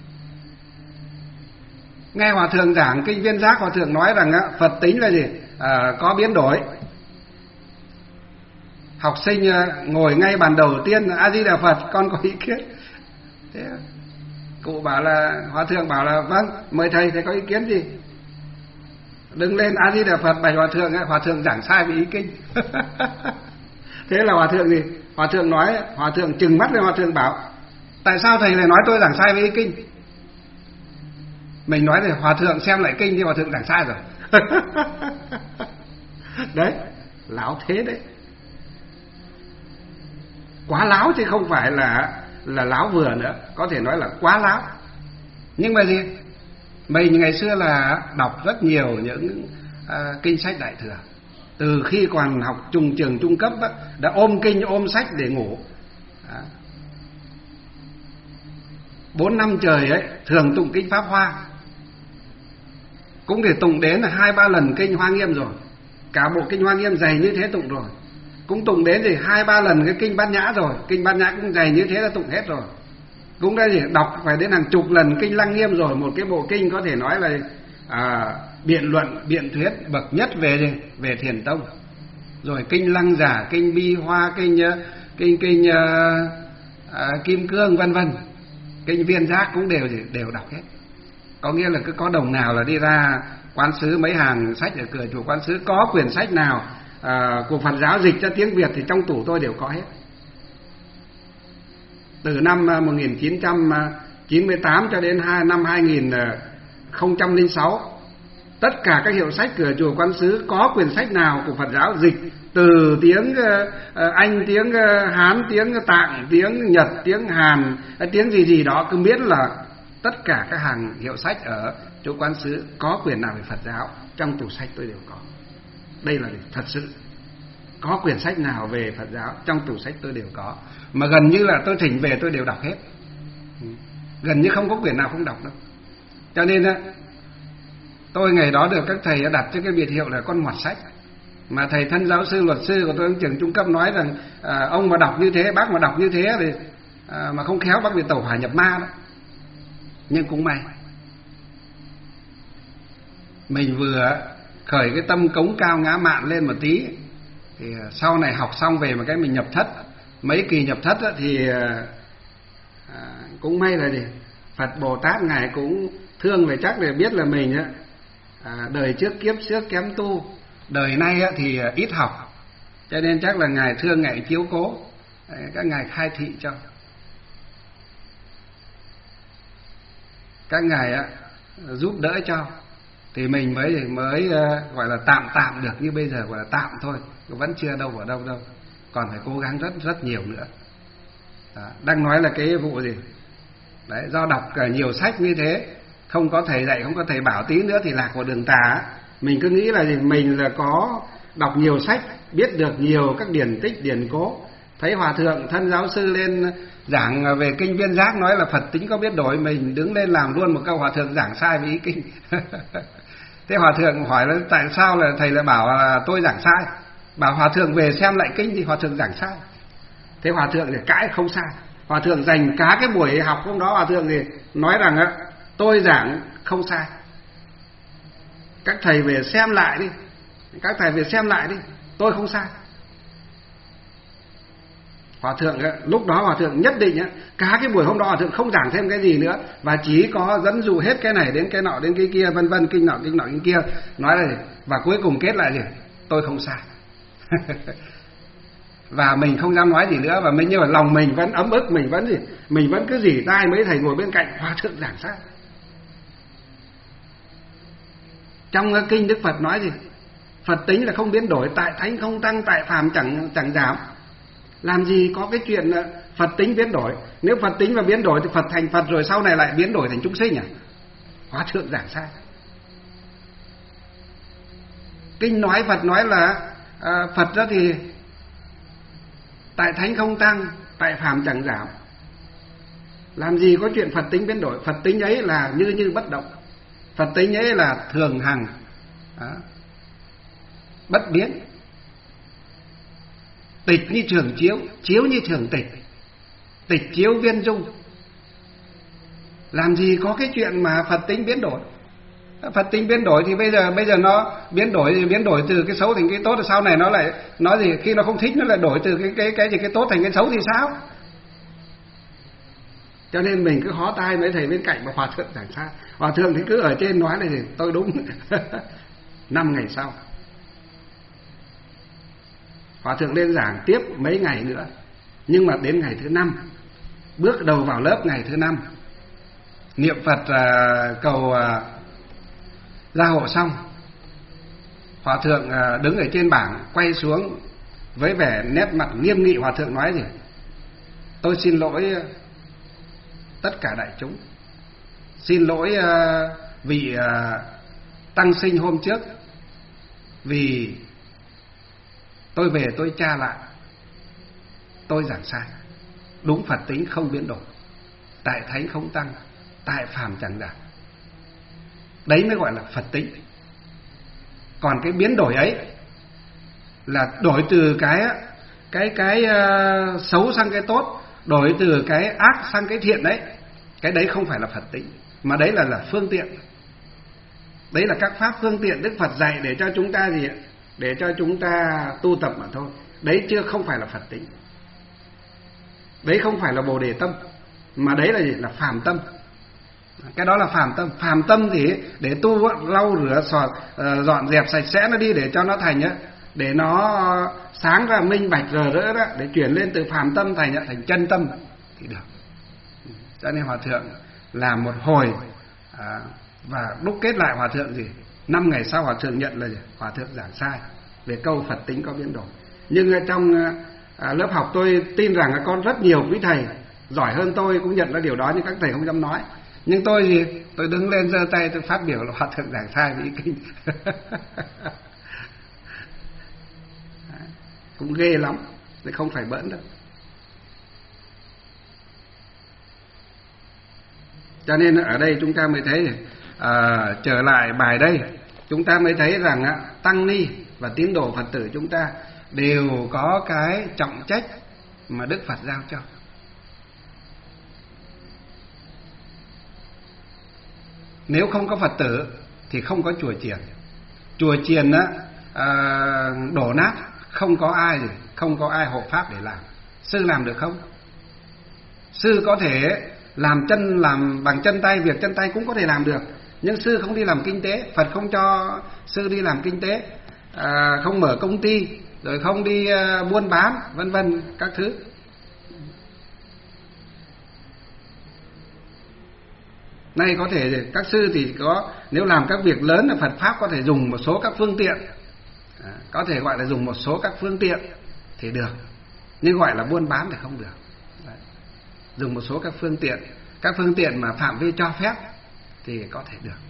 Nghe hòa thượng giảng kinh Viên Giác, hòa thượng nói rằng Phật tính là gì? À, có biến đổi. Học sinh ngồi ngay bàn đầu tiên: A Di Đà Phật, con có ý kiến. Thế cụ bảo là, hòa thượng bảo là vâng, mời thầy, thầy có ý kiến gì? Đứng lên A Di Đà Phật, bạch hòa thượng, hòa thượng giảng sai với ý kinh. Thế là hòa thượng gì? Hòa thượng nói, hòa thượng trừng mắt lên, hòa thượng bảo: tại sao thầy lại nói tôi giảng sai với ý kinh? Mình nói thì hòa thượng xem lại kinh thì hòa thượng giảng sai rồi. Đấy, láo thế đấy. Quá láo chứ không phải là là láo vừa nữa, có thể nói là quá láo. Nhưng mà gì? Mình ngày xưa là đọc rất nhiều những à, kinh sách Đại Thừa. Từ khi còn học trung trường trung cấp á, đã ôm kinh ôm sách để ngủ. À. Bốn năm trời ấy thường tụng kinh Pháp Hoa, cũng để tụng đến là hai ba lần kinh Hoa Nghiêm rồi. Cả bộ kinh Hoa Nghiêm dày như thế tụng rồi. Cũng tụng đến thì hai ba lần cái kinh Bát Nhã rồi, kinh Bát Nhã cũng dày như thế là tụng hết rồi. Cũng đây gì đọc phải đến hàng chục lần kinh Lăng Nghiêm rồi, một cái bộ kinh có thể nói là à, biện luận biện thuyết bậc nhất về về Thiền tông. Rồi kinh Lăng Giả, kinh Bi Hoa, kinh kinh kinh uh, uh, Kim Cương vân vân, kinh Viên Giác cũng đều đều đọc hết. Có nghĩa là cứ có đồng nào là đi ra Quán Sứ, mấy hàng sách ở cửa chùa Quán Sứ có quyển sách nào à, của Phật giáo dịch ra tiếng Việt thì trong tủ tôi đều có hết. Từ năm một nghìn chín trăm chín mươi tám cho đến năm hai nghìn không trăm lẻ sáu, tất cả các hiệu sách cửa chùa Quán Sứ có quyển sách nào của Phật giáo dịch từ tiếng Anh, tiếng Hán, tiếng Tạng, tiếng Nhật, tiếng Hàn, tiếng gì gì đó, cứ miễn là tất cả các hàng hiệu sách ở chỗ Quán Sứ có quyển nào về Phật giáo, trong tủ sách tôi đều có. Đây là thật sự. Có quyển sách nào về Phật giáo trong tủ sách tôi đều có. Mà gần như là tôi thỉnh về tôi đều đọc hết. Gần như không có quyển nào không đọc đâu. Cho nên tôi ngày đó được các thầy đặt cho cái biệt hiệu là con ngoặt sách. Mà thầy thân giáo sư, luật sư của tôi ở trường trung cấp nói rằng à, ông mà đọc như thế, bác mà đọc như thế thì à, mà không khéo bác bị tẩu hỏa nhập ma đó. Nhưng cũng may mình vừa khởi cái tâm cống cao ngã mạn lên một tí, thì sau này học xong về một cái mình nhập thất, mấy kỳ nhập thất á, thì à, cũng may là gì, Phật Bồ Tát ngài cũng thương, về chắc để biết là mình á, à, đời trước kiếp trước kém tu, đời nay á, thì ít học, Cho nên chắc là ngài thương ngài chiếu cố, các ngài khai thị cho. Các ngài á giúp đỡ cho thì mình mới mới uh, gọi là tạm tạm được, như bây giờ gọi là tạm thôi, vẫn chưa đâu vào đâu đâu, còn phải cố gắng rất rất nhiều nữa. Đó, đang nói là cái vụ gì đấy, do đọc nhiều sách như thế, không có thầy dạy, không có thầy bảo tí nữa thì lạc vào đường tà. Mình cứ nghĩ là gì, mình là có đọc nhiều sách, biết được nhiều các điển tích điển cố. Thấy hòa thượng thân giáo sư lên giảng về kinh Viên Giác, nói là Phật tính có biến đổi, mình đứng lên làm luôn một câu hòa thượng giảng sai với ý kinh. Thế hòa thượng hỏi là tại sao là thầy lại bảo là tôi giảng sai, bảo hòa thượng về xem lại kinh thì hòa thượng giảng sai. Thế hòa thượng thì cãi không sai. Hòa thượng dành cả cái buổi học hôm đó, hòa thượng thì nói rằng á, tôi giảng không sai, các thầy về xem lại đi, các thầy về xem lại đi, tôi không sai. Hòa thượng á, lúc đó hòa thượng nhất định á, cả cái buổi hôm đó hòa thượng không giảng thêm cái gì nữa, và chỉ có dẫn dụ hết cái này đến cái nọ đến cái kia, vân vân, kinh nọ kinh nọ kinh kia, nói là và cuối cùng kết lại gì, tôi không sai. Và mình không dám nói gì nữa, và mình như là lòng mình vẫn ấm ức, mình vẫn gì, mình vẫn cứ rỉ tai mấy thầy ngồi bên cạnh, hòa thượng giảng sai. Trong kinh Đức Phật nói gì, Phật tính là không biến đổi, tại thánh không tăng, tại phàm chẳng chẳng giảm. Làm gì có cái chuyện Phật tính biến đổi. Nếu Phật tính mà biến đổi thì Phật thành Phật rồi sau này lại biến đổi thành chúng sinh à? Hòa thượng giảng sai. Kinh nói Phật nói là à, Phật đó thì tại thánh không tăng, tại phàm chẳng giảm. Làm gì có chuyện Phật tính biến đổi. Phật tính ấy là như như bất động, Phật tính ấy là thường hằng, đó, bất biến. Tịch như thường chiếu, chiếu như thường tịch, tịch chiếu viên dung. Làm gì có cái chuyện mà Phật tính biến đổi. Phật tính biến đổi thì bây giờ bây giờ nó biến đổi thì biến đổi từ cái xấu thành cái tốt, rồi sau này nó lại nói gì, khi nó không thích nó lại đổi từ cái cái cái gì cái tốt thành cái xấu thì sao? Cho nên mình cứ hó tai mấy thầy bên cạnh mà hòa thượng giảng sai. Hòa thượng thì cứ ở trên nói này thì tôi đúng. Năm ngày sau hòa thượng lên giảng tiếp mấy ngày nữa, nhưng mà đến ngày thứ năm, bước đầu vào lớp ngày thứ năm, niệm Phật uh, cầu uh, gia hộ xong, hòa thượng uh, đứng ở trên bảng quay xuống với vẻ nét mặt nghiêm nghị, hòa thượng nói gì, tôi xin lỗi uh, tất cả đại chúng, xin lỗi uh, vị uh, tăng sinh hôm trước, vì tôi về tôi tra lại, tôi giảng sai. Đúng Phật tính không biến đổi, tại thánh không tăng, tại phàm chẳng giảm. Đấy mới gọi là Phật tính. Còn cái biến đổi ấy là đổi từ cái cái cái uh, xấu sang cái tốt, đổi từ cái ác sang cái thiện đấy. Cái đấy không phải là Phật tính, mà đấy là là phương tiện. Đấy là các pháp phương tiện Đức Phật dạy để cho chúng ta gì ạ? Để cho chúng ta tu tập mà thôi. Đấy chưa không phải là Phật tính. Đấy không phải là Bồ Đề tâm, mà đấy là gì? Là phàm tâm. Cái đó là phàm tâm. Phàm tâm thì để tu lau rửa sọt, dọn dẹp sạch sẽ nó đi, để cho nó thành á, để nó sáng ra minh bạch rờ rỡ đó, để chuyển lên từ phàm tâm thành thành chân tâm thì được. Cho nên hòa thượng làm một hồi à, và đúc kết lại hòa thượng gì? Năm ngày sau hòa thượng nhận là gì? Hòa thượng giảng sai về câu Phật tính có biến đổi. Nhưng trong à, lớp học tôi tin rằng là có rất nhiều quý thầy giỏi hơn tôi cũng nhận ra điều đó, nhưng các thầy không dám nói. Nhưng tôi gì? Tôi đứng lên giơ tay tôi phát biểu là hòa thượng giảng sai với ý kinh. Cũng ghê lắm, chứ không phải bỡn đâu. Cho nên ở đây chúng ta mới thấy à, trở lại bài đây, chúng ta mới thấy rằng á, tăng ni và tín đồ Phật tử chúng ta đều có cái trọng trách mà Đức Phật giao cho. Nếu không có Phật tử thì không có chùa chiền. Chùa chiền á, à, đổ nát, không có ai gì, không có ai hộ pháp để làm. Sư làm được không? Sư có thể làm chân làm bằng chân tay, việc chân tay cũng có thể làm được, nhưng sư không đi làm kinh tế. Phật không cho sư đi làm kinh tế, à, không mở công ty, rồi không đi buôn bán, vân vân các thứ. Nay có thể các sư thì có, nếu làm các việc lớn là Phật pháp có thể dùng một số các phương tiện, à, có thể gọi là dùng một số các phương tiện thì được, nhưng gọi là buôn bán thì không được. Đấy. Dùng một số các phương tiện, các phương tiện mà phạm vi cho phép thì có thể được.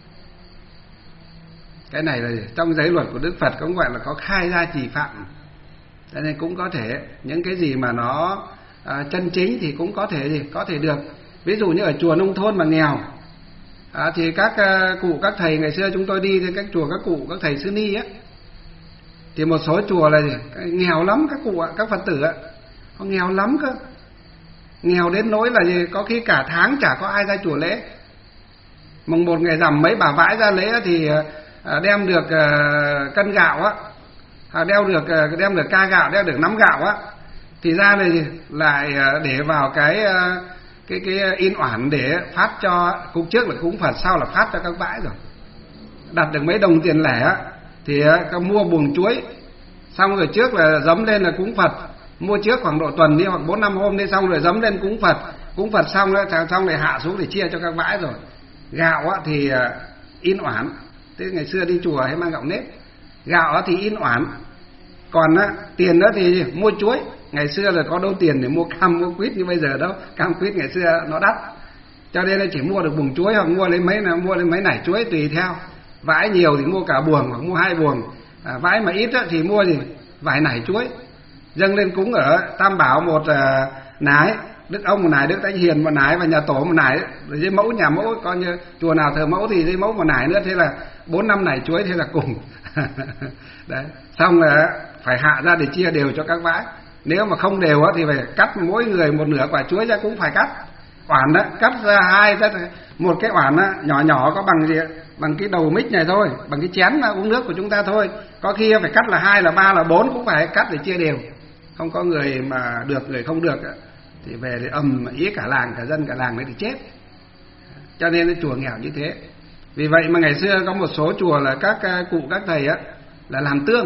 Cái này là trong giới luật của Đức Phật cũng gọi là có khai gia trì phạm, cho nên cũng có thể những cái gì mà nó à, chân chính thì cũng có thể gì có thể được. Ví dụ như ở chùa nông thôn mà nghèo, à, thì các uh, cụ các thầy ngày xưa chúng tôi đi thì các chùa các cụ các thầy sư ni á, thì một số chùa là gì nghèo lắm các cụ ạ, các Phật tử ạ, họ nghèo lắm cơ, nghèo đến nỗi là gì có khi cả tháng chả có ai ra chùa lễ. Mùng một ngày rằm mấy bà vãi ra lễ thì uh, đem được uh, cân gạo á, à, đeo được uh, đem được ca gạo, đeo được nắm gạo á, thì ra này gì lại uh, để vào cái uh, cái cái in oản để phát cho, cúng trước là cúng Phật, sau là phát cho các bãi rồi. Đặt được mấy đồng tiền lẻ thì các mua buồng chuối, xong rồi trước là dấm lên là cúng Phật, mua trước khoảng độ tuần đi hoặc bốn năm hôm đi, xong rồi dấm lên cúng Phật, cúng Phật xong rồi xong rồi hạ xuống để chia cho các bãi rồi. Gạo thì in oản, thế ngày xưa đi chùa hay mang gạo nếp. Gạo thì in oản, còn tiền đó thì mua chuối. Ngày xưa là có đâu tiền để mua cam mua quýt như bây giờ đâu, cam quýt ngày xưa nó đắt, cho nên là chỉ mua được buồng chuối hoặc mua lấy mấy là mua lấy mấy nải chuối tùy theo. Vãi nhiều thì mua cả buồng hoặc mua hai buồng, à, vãi mà ít thì mua gì vài nải chuối, dâng lên cúng ở Tam Bảo một uh, nải, Đức Ông một nải, Đức Thánh Hiền một nải và nhà tổ một nải, rồi dưới mẫu nhà mẫu coi như chùa nào thờ mẫu thì dưới mẫu một nải nữa, thế là bốn năm nải chuối, thế là cùng. Đấy, xong là phải hạ ra để chia đều cho các vãi. Nếu mà không đều thì phải cắt mỗi người một nửa quả chuối ra, cũng phải cắt. Oản đó, cắt ra hai, một cái oản nhỏ nhỏ có bằng gì, bằng cái đầu mic này thôi, bằng cái chén uống nước của chúng ta thôi. Có khi phải cắt là hai, là ba, là bốn, cũng phải cắt để chia đều. Không có người mà được, người không được thì về thì ầm ý cả làng, cả dân cả làng đấy thì chết. Cho nên chùa nghèo như thế. Vì vậy mà ngày xưa có một số chùa là các cụ các thầy á là làm tương.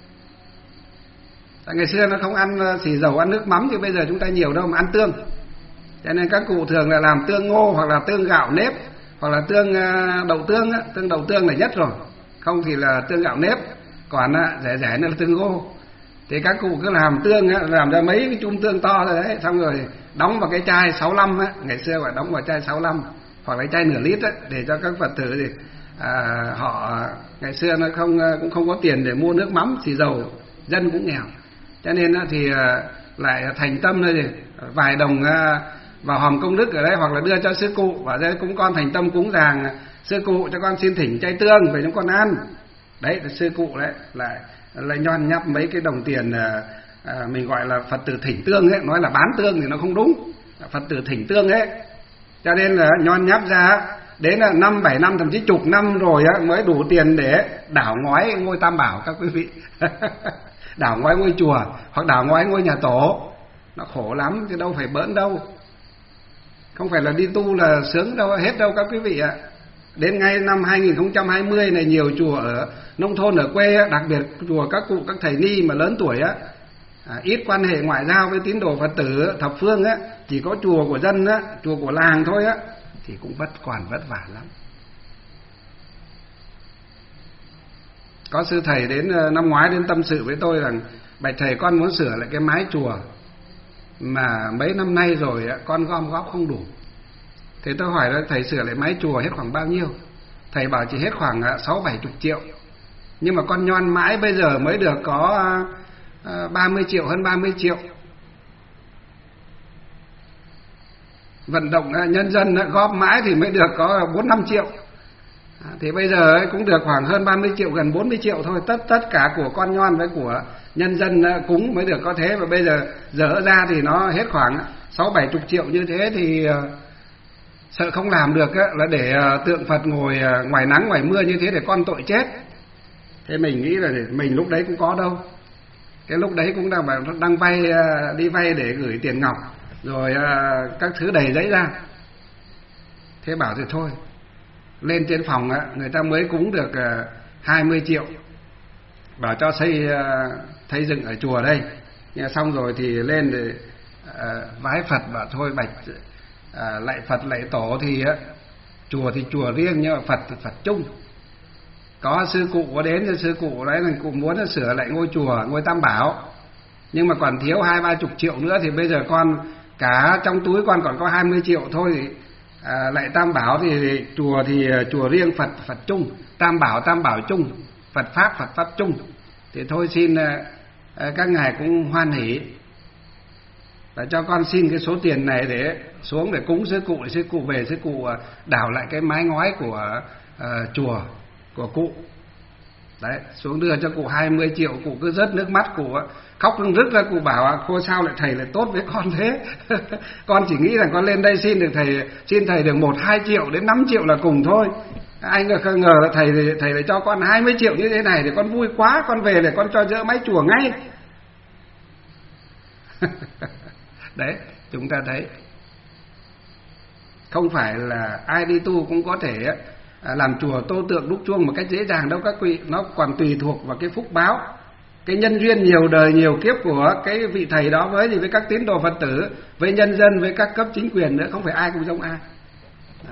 Ngày xưa nó không ăn xì dầu, ăn nước mắm như bây giờ chúng ta nhiều đâu, mà ăn tương. Cho nên các cụ thường là làm tương ngô hoặc là tương gạo nếp, hoặc là tương đậu tương á, tương đậu tương là nhất rồi. Không thì là tương gạo nếp, còn rẻ rẻ nữa là tương ngô. Thì các cụ cứ làm tương á, làm ra mấy cái chum tương to rồi đấy, xong rồi đóng vào cái chai sáu lăm á, ngày xưa gọi đóng vào chai sáu lăm hoặc là chai nửa lít á, để cho các Phật tử thì à, họ ngày xưa nó không cũng không có tiền để mua nước mắm xì dầu, dân cũng nghèo. Cho nên thì lại thành tâm thôi, vài đồng vào hòm công đức ở đấy, hoặc là đưa cho sư cụ, và đây cũng con thành tâm cúng dường sư cụ cho con xin thỉnh chay tương về chúng con ăn. Đấy, sư cụ đấy lại lại nhon nhắp mấy cái đồng tiền, à, mình gọi là Phật tử thỉnh tương ấy, nói là bán tương thì nó không đúng, Phật tử thỉnh tương ấy. Cho nên là nhon nhắp ra đến là năm bảy năm thậm chí chục năm rồi á mới đủ tiền để đảo ngói ngôi Tam Bảo các quý vị. Đảo ngói ngôi chùa hoặc đảo ngói ngôi nhà tổ, nó khổ lắm chứ đâu phải bỡn đâu. Không phải là đi tu là sướng đâu hết đâu các quý vị ạ. Đến ngay năm hai nghìn không trăm hai mươi này, nhiều chùa ở nông thôn ở quê, đặc biệt chùa các cụ các thầy ni mà lớn tuổi á, à, ít quan hệ ngoại giao với tín đồ Phật tử thập phương á, chỉ có chùa của dân á, chùa của làng thôi á, thì cũng vất còn vất vả lắm. Có sư thầy đến năm ngoái đến tâm sự với tôi rằng: bạch thầy, con muốn sửa lại cái mái chùa mà mấy năm nay rồi con gom góp không đủ. Thế tôi hỏi là thầy sửa lại mái chùa hết khoảng bao nhiêu? Thầy bảo chỉ hết khoảng sáu bảy chục triệu. Nhưng mà con nhon mãi bây giờ mới được có ba mươi triệu, hơn ba mươi triệu. Vận động nhân dân góp mãi thì mới được có bốn năm triệu. Thì bây giờ cũng được khoảng hơn ba mươi triệu, gần bốn mươi triệu thôi. Tất tất cả của con nhon với của nhân dân cúng mới được có thế. Và bây giờ dỡ ra thì nó hết khoảng sáu bảy chục triệu như thế thì sợ không làm được á, là để tượng Phật ngồi ngoài nắng ngoài mưa như thế để con tội chết. Thế mình nghĩ là mình lúc đấy cũng có đâu. Cái lúc đấy cũng đang đang vay, đi vay để gửi tiền ngọc, rồi các thứ đầy giấy ra. Thế bảo thì thôi, lên trên phòng á, người ta mới cúng được hai mươi triệu, bảo cho xây thầy dựng ở chùa đây, nhưng xong rồi thì lên để uh, vái Phật và thôi bạch uh, lạy Phật lạy tổ thì uh, chùa thì chùa riêng nhưng mà Phật thì Phật chung. Có sư cụ có đến thì sư cụ đấy là cụ muốn là sửa lại ngôi chùa, ngôi Tam Bảo, nhưng mà còn thiếu hai ba chục triệu nữa, thì bây giờ con cả trong túi con còn có hai mươi triệu thôi, thì à, lại Tam Bảo thì, thì chùa thì chùa riêng, Phật Phật chung, Tam Bảo Tam Bảo chung, Phật pháp Phật pháp chung. Thì thôi xin à, các ngài cũng hoan hỉ và cho con xin cái số tiền này để xuống để cúng sư cụ, để sư cụ về sư cụ đào lại cái mái ngói của uh, chùa của cụ. Đấy, xuống đưa cho cụ hai mươi triệu, cụ cứ rớt nước mắt, cụ khóc rưng rức ra, cụ bảo cô sao lại thầy lại tốt với con thế. Con chỉ nghĩ rằng con lên đây xin được thầy, xin thầy được một hai triệu đến năm triệu là cùng thôi. Anh ngờ, ngờ là thầy thầy lại cho con hai mươi triệu như thế này thì con vui quá, con về để con cho dỡ mái chùa ngay. Đấy, chúng ta thấy không phải là ai đi tu cũng có thể làm chùa tô tượng đúc chuông một cách dễ dàng đâu các quý. Nó còn tùy thuộc vào cái phúc báo, cái nhân duyên nhiều đời nhiều kiếp của cái vị thầy đó với gì với các tín đồ Phật tử, với nhân dân, với các cấp chính quyền nữa. Không phải ai cũng giống ai đó.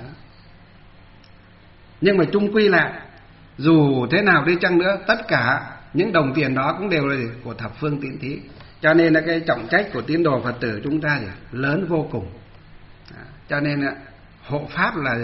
Nhưng mà chung quy lại, dù thế nào đi chăng nữa, tất cả những đồng tiền đó cũng đều là của thập phương tín thí. Cho nên là cái trọng trách của tín đồ Phật tử chúng ta thì lớn vô cùng. Cho nên là hộ pháp là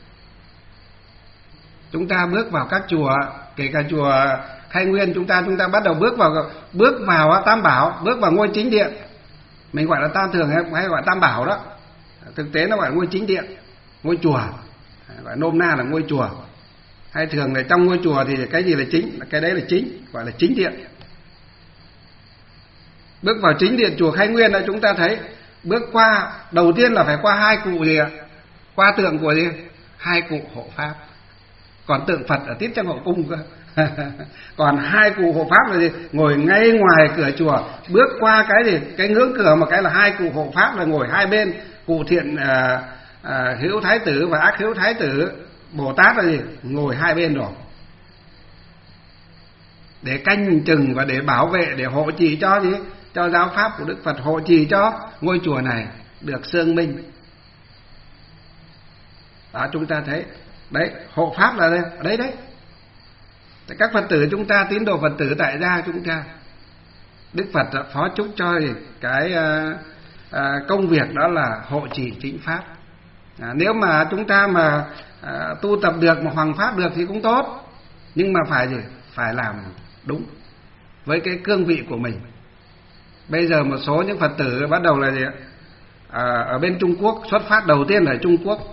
chúng ta bước vào các chùa, kể cả chùa Khai Nguyên, chúng ta chúng ta bắt đầu bước vào bước vào Tam Bảo, bước vào ngôi chính điện. Mình gọi là Tam Thường hay, hay gọi Tam Bảo đó. Thực tế nó gọi là ngôi chính điện, ngôi chùa, gọi nôm na là ngôi chùa. Hay thường là trong ngôi chùa thì cái gì là chính, cái đấy là chính, gọi là chính điện. Bước vào chính điện chùa Khai Nguyên là chúng ta thấy bước qua đầu tiên là phải qua hai cụ gì ạ? Qua tượng của gì? Hai cụ hộ pháp. Còn tượng Phật ở tiếp trong hậu cung cơ. Còn hai cụ hộ pháp là gì? Ngồi ngay ngoài cửa chùa, bước qua cái gì? Cái ngưỡng cửa một cái là hai cụ hộ pháp là ngồi hai bên. Cụ thiện à, à, hữu thái tử và ác hữu thái tử Bồ Tát là gì? Ngồi hai bên rồi, để canh chừng và để bảo vệ, để hộ trì cho gì? Cho giáo pháp của Đức Phật, hộ trì cho ngôi chùa này được xương minh. Đó, chúng ta thấy đấy, hộ pháp là đây, đấy đấy. Các Phật tử chúng ta, tín đồ Phật tử tại gia chúng ta, Đức Phật đã phó chúc cho cái à, à, công việc đó là hộ trì chính pháp. À, nếu mà chúng ta mà à, tu tập được mà hoằng pháp được thì cũng tốt, nhưng mà phải gì? Phải làm đúng với cái cương vị của mình. Bây giờ một số những Phật tử bắt đầu là gì? À, ở bên Trung Quốc, xuất phát đầu tiên là ở Trung Quốc.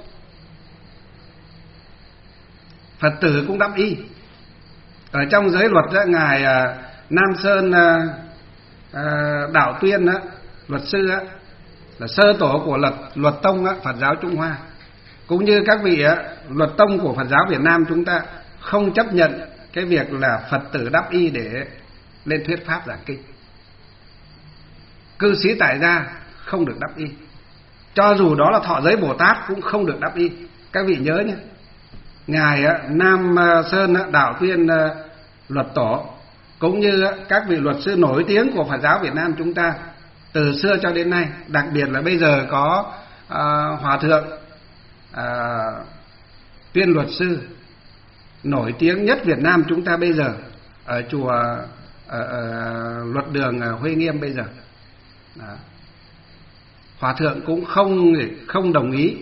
Phật tử cũng đắp y. Ở trong giới luật đó, ngài à, Nam Sơn à, à, Đạo Tuyên đó, luật sư đó, là sơ tổ của luật luật tông đó, Phật giáo Trung Hoa. Cũng như các vị đó, luật tông của Phật giáo Việt Nam chúng ta không chấp nhận cái việc là Phật tử đắp y để lên thuyết pháp giảng kinh. Cư sĩ tại gia không được đắp y, cho dù đó là thọ giới Bồ Tát cũng không được đắp y. Các vị nhớ nhé. Ngài Nam Sơn Đạo Tuyên luật tổ, cũng như các vị luật sư nổi tiếng của Phật giáo Việt Nam chúng ta từ xưa cho đến nay, đặc biệt là bây giờ có à, Hòa Thượng à, Tuyên luật sư nổi tiếng nhất Việt Nam chúng ta bây giờ ở chùa ở, ở Luật Đường Huệ Nghiêm bây giờ. Đó. Hòa thượng cũng không không đồng ý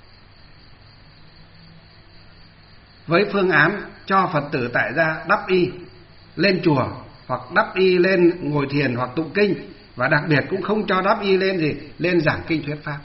với phương án cho Phật tử tại gia đắp y lên chùa, hoặc đắp y lên ngồi thiền hoặc tụng kinh, và đặc biệt cũng không cho đắp y lên gì lên giảng kinh thuyết pháp.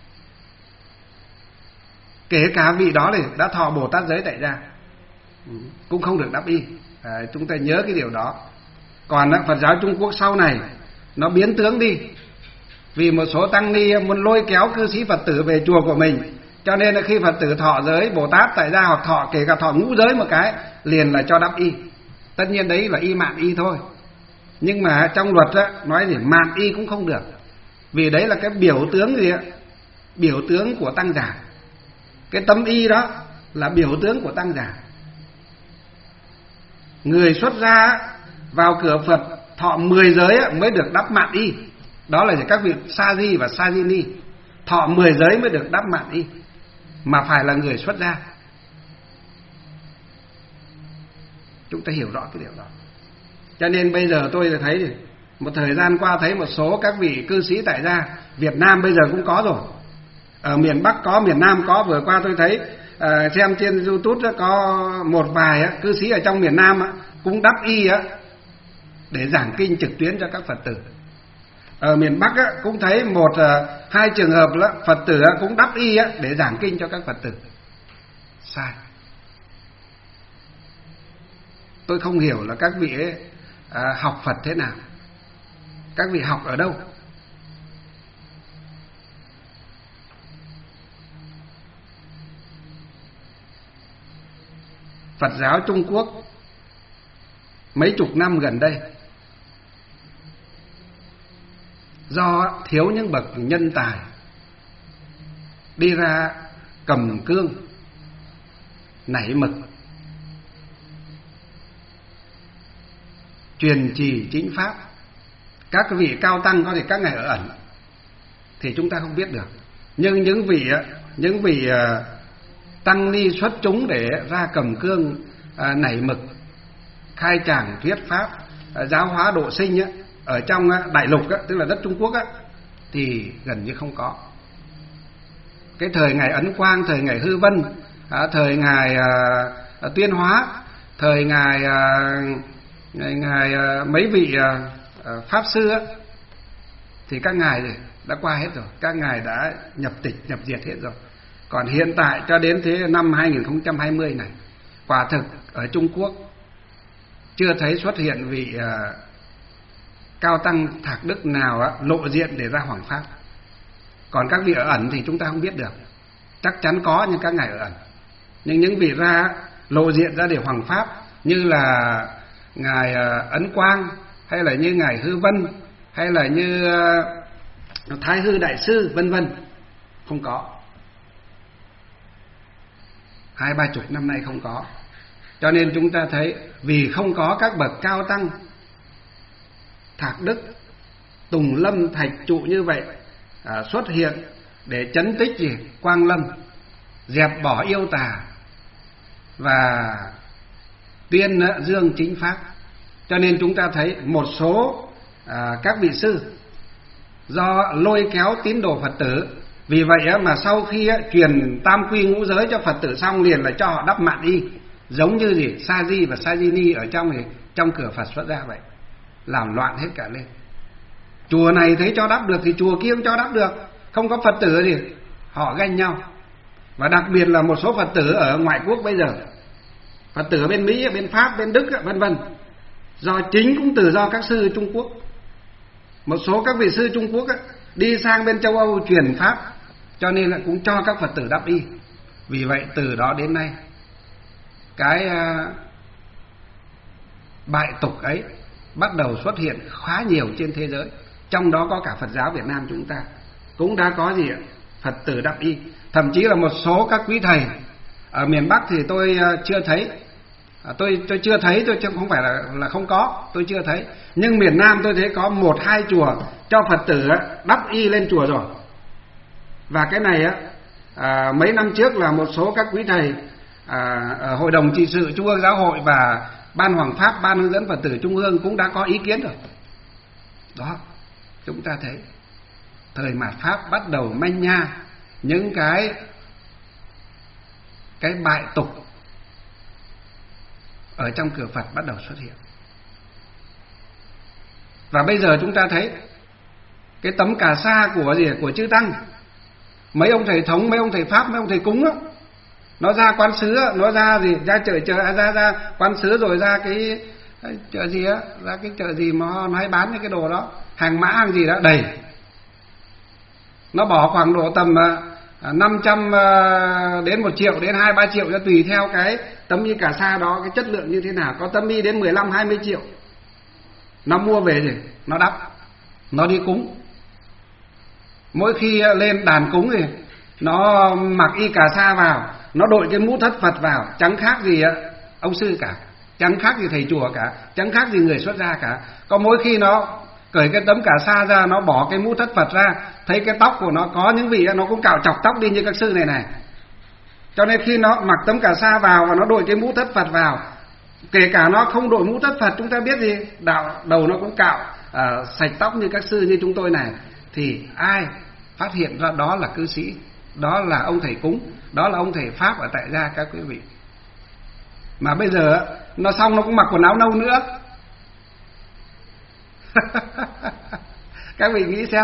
Kể cả vị đó thì đã thọ Bồ Tát giới tại gia cũng không được đắp y. À, chúng ta nhớ cái điều đó. Còn Phật giáo Trung Quốc sau này nó biến tướng đi, vì một số tăng ni muốn lôi kéo cư sĩ Phật tử về chùa của mình, cho nên là khi Phật tử thọ giới Bồ Tát tại gia hoặc thọ kể cả thọ ngũ giới một cái liền là cho đắp y. Tất nhiên đấy là y mạn y thôi, nhưng mà trong luật á, nói gì mạn y cũng không được, vì đấy là cái biểu tướng gì ạ? Biểu tướng của tăng giả. Cái tấm y đó là biểu tướng của tăng giả. Người xuất gia vào cửa Phật thọ mười giới mới được đắp mạn y. Đó là các vị sa di và sa di ni, thọ mười giới mới được đắp mạn y, mà phải là người xuất gia. Chúng ta hiểu rõ cái điều đó. Cho nên bây giờ tôi thấy một thời gian qua thấy một số các vị cư sĩ tại gia Việt Nam bây giờ cũng có rồi, ở miền Bắc có, miền Nam có. Vừa qua tôi thấy uh, xem trên YouTube đó, có một vài uh, cư sĩ ở trong miền Nam uh, cũng đắp y uh, để giảng kinh trực tuyến cho các Phật tử. Ở miền Bắc uh, cũng thấy một uh, hai trường hợp đó, Phật tử uh, cũng đắp y uh, để giảng kinh cho các Phật tử. Sai. Tôi không hiểu là các vị ấy, uh, học Phật thế nào, các vị học ở đâu. Phật giáo Trung Quốc mấy chục năm gần đây do thiếu những bậc nhân tài đi ra cầm cương nảy mực truyền trì chính pháp. Các vị cao tăng có thể các ngài ở ẩn thì chúng ta không biết được, nhưng những vị những vị tăng ni xuất chúng để ra cầm cương à, nảy mực khai tràng thuyết pháp à, giáo hóa độ sinh á, ở trong á, đại lục á, tức là đất Trung Quốc á, thì gần như không có. Cái thời ngài Ấn Quang, thời ngài Hư Vân, à, thời ngài à, à, Tuyên Hóa, thời ngài à, ngài, ngài à, mấy vị à, à, pháp sư á, thì các ngài đã qua hết rồi, các ngài đã nhập tịch nhập diệt hết rồi. Còn hiện tại cho đến thế năm hai không hai không này, quả thực ở Trung Quốc chưa thấy xuất hiện vị uh, cao tăng thạc đức nào uh, lộ diện để ra hoằng pháp. Còn các vị ở ẩn thì chúng ta không biết được, chắc chắn có nhưng các ngài ở ẩn. Nhưng những vị ra lộ diện ra để hoằng pháp như là ngài uh, Ấn Quang, hay là như ngài Hư Vân, hay là như uh, Thái Hư Đại Sư vân vân, không có. Hai ba chục năm nay không có. Cho nên chúng ta thấy vì không có các bậc cao tăng thạc đức tùng lâm thạch trụ như vậy à, xuất hiện để chấn tích gì quang lâm, dẹp bỏ yêu tà và tuyên dương chính pháp. Cho nên chúng ta thấy một số à, các vị sư do lôi kéo tín đồ Phật tử, vì vậy mà sau khi truyền tam quy ngũ giới cho Phật tử xong liền là cho họ đắp mạn y, giống như gì sa di và sa di ni ở trong thì trong cửa Phật xuất gia vậy, làm loạn hết cả lên. Chùa này thấy cho đắp được thì chùa kia cũng cho đắp được, không có Phật tử thì họ ganh nhau. Và đặc biệt là một số Phật tử ở ngoại quốc bây giờ, Phật tử ở bên Mỹ, bên Pháp, bên Đức vân vân, do chính cũng từ do các sư Trung Quốc, một số các vị sư Trung Quốc ấy, đi sang bên châu Âu truyền pháp, cho nên là cũng cho các Phật tử đắp y. Vì vậy từ đó đến nay cái uh, bại tục ấy bắt đầu xuất hiện khá nhiều trên thế giới, trong đó có cả Phật giáo Việt Nam chúng ta cũng đã có gì ạ? Phật tử đắp y. Thậm chí là một số các quý thầy ở miền Bắc thì tôi uh, chưa thấy, à, tôi tôi chưa thấy, tôi chứ không phải là là không có, tôi chưa thấy. Nhưng miền Nam tôi thấy có một hai chùa cho Phật tử đắp y lên chùa rồi. Và cái này á, à, mấy năm trước là một số các quý thầy à, ở Hội đồng trị sự Trung ương Giáo hội và Ban Hoằng Pháp, Ban hướng dẫn Phật tử Trung ương cũng đã có ý kiến rồi. Đó, chúng ta thấy thời mạt Pháp bắt đầu manh nha những cái cái bại tục ở trong cửa Phật bắt đầu xuất hiện. Và bây giờ chúng ta thấy cái tấm cà sa của gì của chư tăng, mấy ông thầy thống, mấy ông thầy Pháp, mấy ông thầy cúng đó, nó ra quán sứ, nó ra gì ra chợ chợ ra ra quán sứ rồi ra cái, cái chợ gì á, ra cái chợ gì mà nó hay bán những cái đồ đó, hàng mã hàng gì đó đầy. Nó bỏ khoảng độ tầm năm trăm đến một triệu đến hai ba triệu cho tùy theo cái tấm y cà sa đó cái chất lượng như thế nào. Có tấm y đến mười lăm hai mươi triệu. Nó mua về gì nó đắp, nó đi cúng. Mỗi khi lên đàn cúng thì nó mặc y cà sa vào, nó đội cái mũ thất Phật vào, chẳng khác gì ông sư cả. chẳng khác gì thầy chùa cả, chẳng khác gì người xuất gia cả. Có mỗi khi nó cởi cái tấm cà sa ra, nó bỏ cái mũ thất Phật ra, thấy cái tóc của nó, có những vị nó cũng cạo chọc tóc đi như các sư này này. Cho nên khi nó mặc tấm cà sa vào và nó đội cái mũ thất Phật vào, kể cả nó không đội mũ thất Phật, chúng ta biết gì, đạo đầu nó cũng cạo à, sạch tóc như các sư như chúng tôi này, thì ai phát hiện ra đó là cư sĩ, đó là ông thầy cúng, đó là ông thầy Pháp ở tại gia các quý vị. Mà bây giờ nó xong nó cũng mặc quần áo nâu nữa. Các vị nghĩ xem.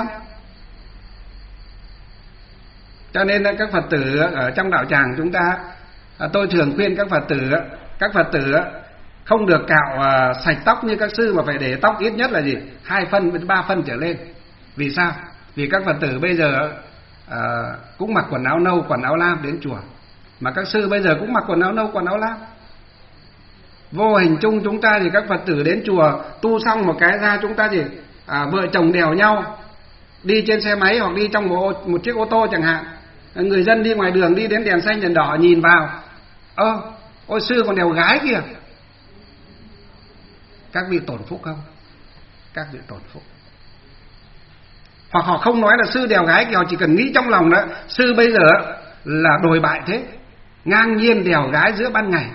Cho nên các Phật tử ở trong đạo tràng chúng ta, tôi thường khuyên các Phật tử, các Phật tử không được cạo sạch tóc như các sư, mà phải để tóc ít nhất là gì, hai phân đến ba phân trở lên. Vì sao? Vì các Phật tử bây giờ à, cũng mặc quần áo nâu, quần áo lam đến chùa, mà các sư bây giờ cũng mặc quần áo nâu, quần áo lam. Vô hình chung chúng ta thì các Phật tử đến chùa tu xong một cái ra, chúng ta thì à, vợ chồng đèo nhau đi trên xe máy hoặc đi trong một, một chiếc ô tô chẳng hạn. Người dân đi ngoài đường, đi đến đèn xanh đèn đỏ nhìn vào, ơ ôi sư còn đèo gái kìa. Các vị tổn phúc không? Các vị tổn phúc. Hoặc họ không nói là sư đèo gái kìa, họ chỉ cần nghĩ trong lòng đó, sư bây giờ là đồi bại thế, ngang nhiên đèo gái giữa ban ngày,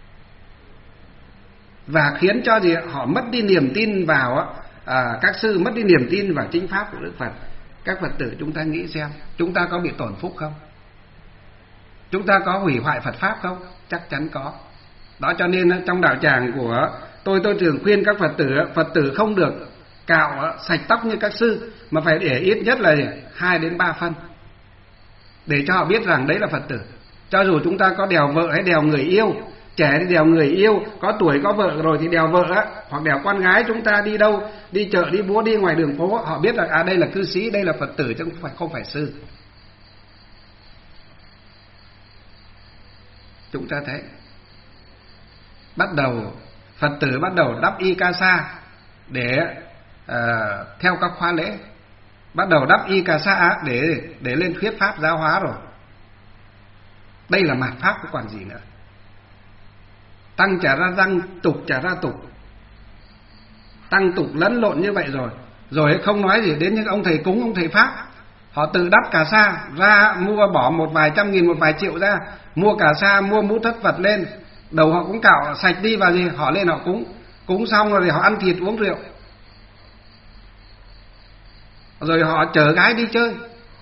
và khiến cho gì họ mất đi niềm tin vào à, các sư, mất đi niềm tin vào chính pháp của Đức Phật. Các Phật tử chúng ta nghĩ xem, chúng ta có bị tổn phúc không? Chúng ta có hủy hoại Phật pháp không? Chắc chắn có. Đó, cho nên trong đạo tràng của tôi, tôi thường khuyên các Phật tử, Phật tử không được cạo sạch tóc như các sư, mà phải để ít nhất là hai đến ba phân, để cho họ biết rằng đấy là Phật tử. Cho dù chúng ta có đèo vợ hay đèo người yêu, trẻ thì đèo người yêu, có tuổi có vợ rồi thì đèo vợ á, hoặc đèo con gái, chúng ta đi đâu, đi chợ, đi búa, đi ngoài đường phố, họ biết là à đây là cư sĩ, đây là Phật tử, chứ không phải không phải sư. Chúng ta thấy bắt đầu Phật tử bắt đầu đắp y ca sa để uh, theo các khóa lễ, bắt đầu đắp y ca sa để để lên thuyết pháp giáo hóa rồi. Đây là mạt pháp, có còn gì nữa. Tăng trả ra tăng, tục trả ra tục, tăng tục lẫn lộn như vậy rồi. Rồi không nói gì đến những ông thầy cúng, ông thầy Pháp, họ tự đắp cà sa ra, mua bỏ một vài trăm nghìn, một vài triệu ra, mua cà sa, mua mũ thất Phật lên, đầu họ cũng cạo sạch đi và gì, họ lên họ cúng, cúng xong rồi thì họ ăn thịt uống rượu, rồi họ chở gái đi chơi.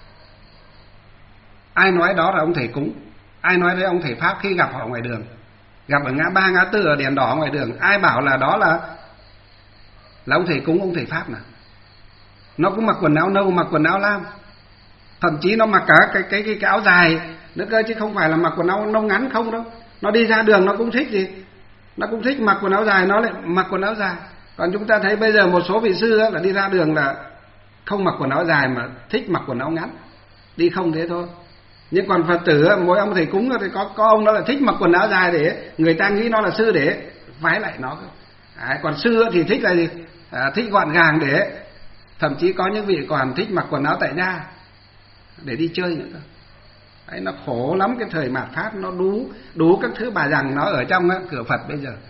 Ai nói đó là ông thầy cúng? Ai nói đấy ông thầy Pháp khi gặp họ ngoài đường, gặp ở ngã ba ngã tư ở đèn đỏ ngoài đường, ai bảo là đó là là ông thầy cúng, ông thầy Pháp nào? Nó cũng mặc quần áo nâu, mặc quần áo lam, thậm chí nó mặc cả cái cái cái, cái áo dài nữa cơ, chứ không phải là mặc quần áo nâu ngắn không đâu. Nó đi ra đường nó cũng thích gì, nó cũng thích mặc quần áo dài, nó lại mặc quần áo dài. Còn chúng ta thấy bây giờ một số vị sư là đi ra đường là không mặc quần áo dài mà thích mặc quần áo ngắn, đi không thế thôi. Nhưng còn Phật tử, mỗi ông thầy cúng thì có có ông đó là thích mặc quần áo dài để người ta nghĩ nó là sư, để vái lại nó. À, còn sư thì thích là gì? À, thích gọn gàng, để thậm chí có những vị còn thích mặc quần áo tại gia để đi chơi nữa. Đấy, nó khổ lắm cái thời mạt Pháp, nó đủ đủ các thứ bà rằng nó ở trong cửa Phật bây giờ.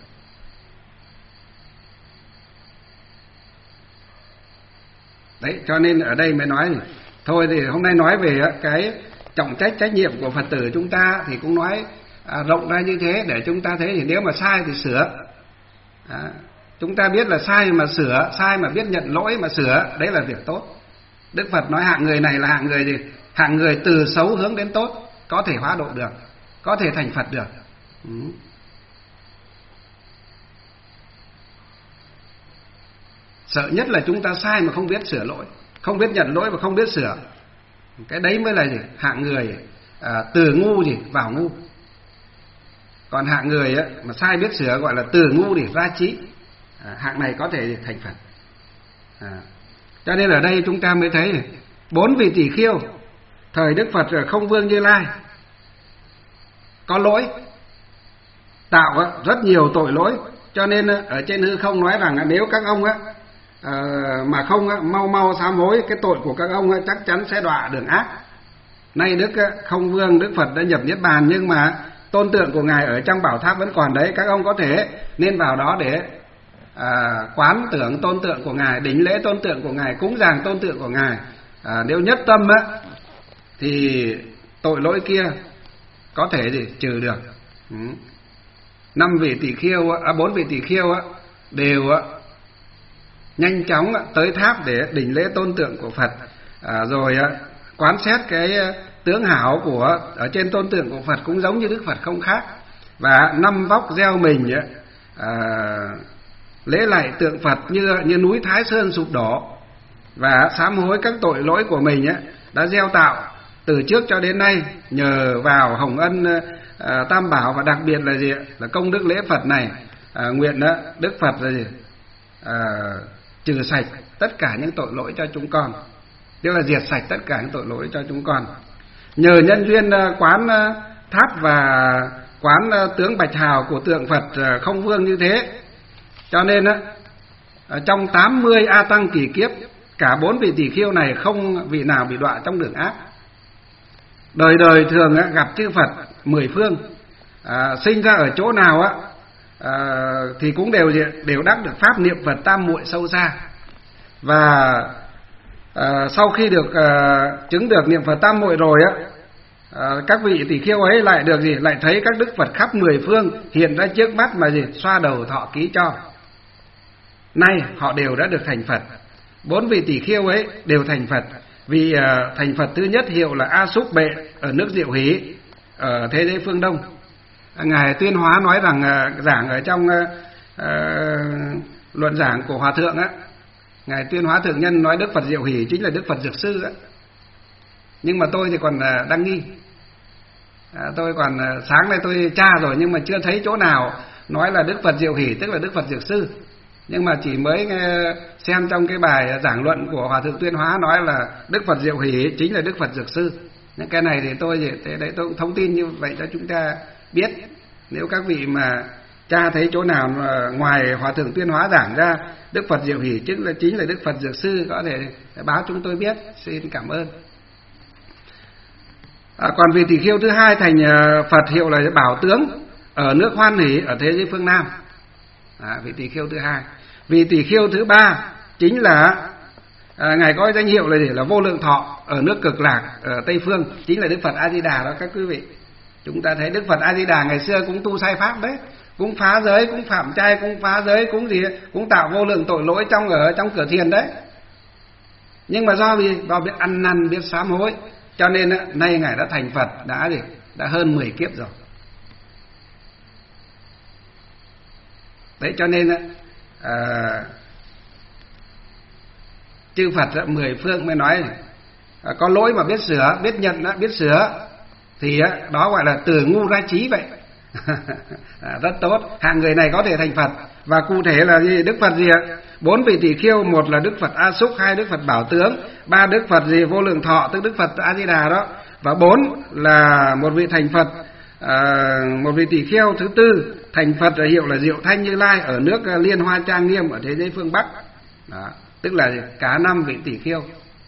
Đấy, cho nên ở đây mới nói thôi thì hôm nay nói về cái trọng trách trách nhiệm của Phật tử chúng ta thì cũng nói à, rộng ra như thế để chúng ta thấy thì nếu mà sai thì sửa. À, chúng ta biết là sai mà sửa, sai mà biết nhận lỗi mà sửa, đấy là việc tốt. Đức Phật nói hạng người này là hạng người gì? Hạng người từ xấu hướng đến tốt, có thể hóa độ được, có thể thành Phật được. Ừ. Sợ nhất là chúng ta sai mà không biết sửa lỗi, không biết nhận lỗi và không biết sửa. Cái đấy mới là gì? Hạng người à, từ ngu gì vào ngu. Còn hạng người á, mà sai biết sửa gọi là từ ngu để ra trí. À, hạng này có thể thành Phật. À, cho nên ở đây chúng ta mới thấy này, bốn vị tỷ khiêu thời Đức Phật ở Không Vương Như Lai có lỗi, tạo á, rất nhiều tội lỗi. Cho nên ở trên hư không nói rằng nếu các ông á à, mà không á, mau mau sám hối, cái tội của các ông á, chắc chắn sẽ đọa đường ác. Nay Đức Không Vương Đức Phật đã nhập Niết Bàn, nhưng mà tôn tượng của Ngài ở trong bảo tháp vẫn còn đấy, các ông có thể nên vào đó để à, quán tưởng tôn tượng của Ngài, đỉnh lễ tôn tượng của Ngài, cúng dường tôn tượng của Ngài. À, nếu nhất tâm á thì tội lỗi kia có thể gì trừ được. Ừ. Năm vị tỷ khưu, à, bốn vị tỷ khưu á đều á nhanh chóng tới tháp để đỉnh lễ tôn tượng của Phật, à, rồi á quán xét cái tướng hảo của ở trên tôn tượng của Phật cũng giống như Đức Phật không khác, và năm vóc gieo mình á, à, lễ lạy tượng Phật như như núi Thái Sơn sụp đổ, và sám hối các tội lỗi của mình á đã gieo tạo từ trước cho đến nay nhờ vào hồng ân à, Tam Bảo, và đặc biệt là gì là công đức lễ Phật này. À, nguyện đó, Đức Phật là gì à, trừ sạch tất cả những tội lỗi cho chúng con, tức là diệt sạch tất cả những tội lỗi cho chúng con. Nhờ nhân duyên quán tháp và quán tướng bạch hào của tượng Phật không vương như thế, cho nên á trong tám mươi A Tăng kỳ kiếp, cả bốn vị tỷ khưu này không vị nào bị đọa trong đường ác. Đời đời thường gặp chư Phật mười phương, à, sinh ra ở chỗ nào á à, thì cũng đều đều đắc được pháp niệm Phật tam muội sâu xa. Và à, sau khi được à, chứng được niệm Phật tam muội rồi á, à, các vị tỷ khưu ấy lại được gì lại thấy các đức Phật khắp mười phương hiện ra trước mắt mà gì xoa đầu thọ ký cho. Nay họ đều đã được thành Phật. Bốn vị tỷ khưu ấy đều thành Phật. Vì uh, thành Phật thứ nhất hiệu là A Xúc Bệ ở nước Diệu Hỷ ở thế giới phương Đông. Ngài Tuyên Hóa nói rằng uh, giảng ở trong uh, uh, luận giảng của Hòa Thượng á, Ngài Tuyên Hóa Thượng Nhân nói Đức Phật Diệu Hỷ chính là Đức Phật Dược Sư á. Nhưng mà tôi thì còn uh, đang nghi. À, tôi còn uh, sáng nay tôi tra rồi nhưng mà chưa thấy chỗ nào nói là Đức Phật Diệu Hỷ tức là Đức Phật Dược Sư. Nhưng mà chỉ mới nghe, xem trong cái bài giảng luận của Hòa Thượng Tuyên Hóa nói là Đức Phật Diệu Hỷ chính là Đức Phật Dược Sư. Những cái này thì tôi thì thế đấy tôi cũng thông tin như vậy cho chúng ta biết. Nếu các vị mà tra thấy chỗ nào mà ngoài Hòa Thượng Tuyên Hóa giảng ra Đức Phật Diệu Hỷ chính là chính là Đức Phật Dược Sư, có thể báo chúng tôi biết. Xin cảm ơn. À, còn vị tỷ khưu thứ hai thành Phật hiệu là Bảo Tướng ở nước Hoan Hỷ ở thế giới phương Nam. À, vị tỷ khưu thứ hai. Vị tỷ khưu thứ ba chính là à, ngài có danh hiệu là gì là Vô Lượng Thọ ở nước Cực Lạc ở Tây phương, chính là Đức Phật A Di Đà đó các quý vị. Chúng ta thấy Đức Phật A Di Đà ngày xưa cũng tu sai pháp đấy, cũng phá giới, cũng phạm trai, cũng phá giới, cũng gì cũng tạo vô lượng tội lỗi trong ở trong cửa thiền đấy. Nhưng mà do vì do biết ăn năn, biết sám hối, cho nên nay ngài đã thành Phật, đã gì đã hơn mười kiếp rồi. Đấy cho nên à, chư Phật mười phương mới nói à, có lỗi mà biết sửa, biết nhận biết sửa thì đó gọi là từ ngu ra trí vậy. À, rất tốt, hạng người này có thể thành Phật. Và cụ thể là gì? Đức Phật gì ạ? Bốn vị tỷ khưu, một là Đức Phật A Xúc, hai Đức Phật Bảo Tướng, ba Đức Phật gì Vô Lượng Thọ tức Đức Phật A Di Đà đó, và bốn là một vị thành Phật. À, một vị tỷ khưu thứ tư thành Phật là hiệu là Diệu Thanh Như Lai ở nước Liên Hoa Trang Nghiêm ở thế giới phương Bắc. Đó, tức là cả năm vị tỷ khưu.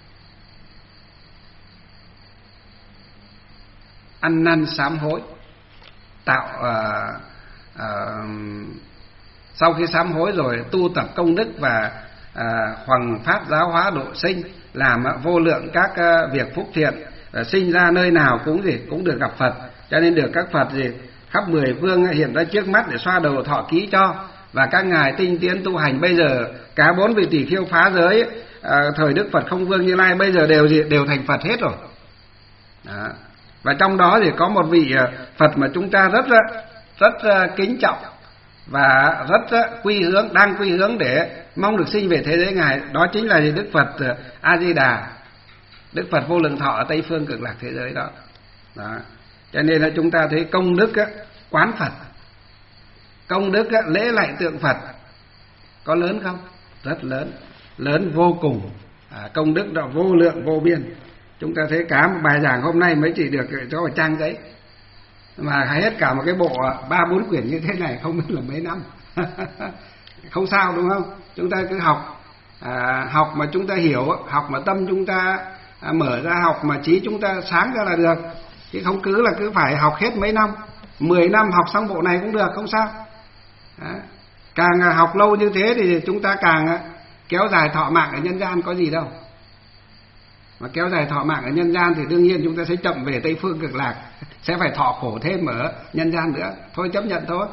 Ăn năn sám hối, tạo à, à, sau khi sám hối rồi tu tập công đức và à, hoằng pháp giáo hóa độ sinh, làm vô lượng các à, việc phúc thiện, à, sinh ra nơi nào cũng gì cũng được gặp Phật. Cho nên được các Phật gì khắp mười phương hiện ra trước mắt để xoa đầu thọ ký cho. Và các ngài tinh tiến tu hành bây giờ cả bốn vị tỷ khưu phá giới à, thời Đức Phật Không Vương Như Lai bây giờ đều gì đều thành Phật hết rồi. Đó. Và trong đó thì có một vị Phật mà chúng ta rất rất kính trọng và rất quy hướng, đang quy hướng để mong được sinh về thế giới ngài, đó chính là Đức Phật A Di Đà, Đức Phật Vô Lượng Thọ ở Tây phương Cực Lạc thế giới đó. Đó. Cho nên là chúng ta thấy công đức á, quán Phật, công đức á, lễ lạy tượng Phật có lớn không? Rất lớn, lớn vô cùng. À, công đức đó vô lượng vô biên. Chúng ta thấy cả một bài giảng hôm nay mới chỉ được cho một trang giấy, mà hết cả một cái bộ ba bốn quyển như thế này không biết là mấy năm. Không sao đúng không? Chúng ta cứ học, à, học mà chúng ta hiểu, học mà tâm chúng ta à, mở ra, học mà trí chúng ta sáng ra là được, chứ không cứ là cứ phải học hết mấy năm mười năm học xong bộ này cũng được, không sao. Đó. Càng học lâu như thế thì chúng ta càng kéo dài thọ mạng ở nhân gian, có gì đâu. Mà kéo dài thọ mạng ở nhân gian thì đương nhiên chúng ta sẽ chậm về Tây Phương Cực Lạc, sẽ phải thọ khổ thêm ở nhân gian nữa. Thôi chấp nhận thôi.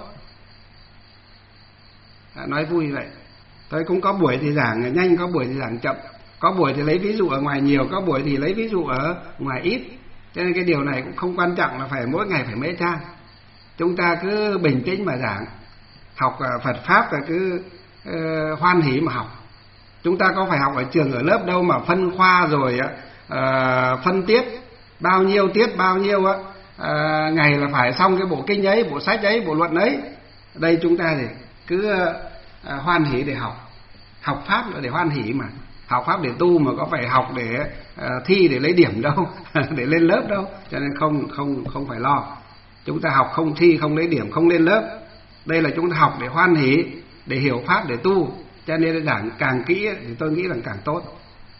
À, nói vui vậy. Tôi cũng có buổi thì giảng nhanh, có buổi thì giảng chậm, có buổi thì lấy ví dụ ở ngoài nhiều, có buổi thì lấy ví dụ ở ngoài ít. Cho nên cái điều này cũng không quan trọng là phải mỗi ngày phải mấy trang. Chúng ta cứ bình tĩnh mà giảng, học Phật Pháp là cứ uh, hoan hỷ mà học. Chúng ta có phải học ở trường ở lớp đâu mà phân khoa rồi uh, phân tiết bao nhiêu tiết bao nhiêu uh, ngày là phải xong cái bộ kinh ấy, bộ sách ấy, bộ luận ấy. Đây chúng ta thì cứ uh, hoan hỷ để học. Học Pháp là để hoan hỷ mà. Học Pháp để tu mà có phải học để uh, thi để lấy điểm đâu, để lên lớp đâu. Cho nên không không không phải lo. Chúng ta học không thi, không lấy điểm, không lên lớp. Đây là chúng ta học để hoan hỷ, để hiểu Pháp, để tu. Cho nên giảng càng kỹ thì tôi nghĩ là càng tốt.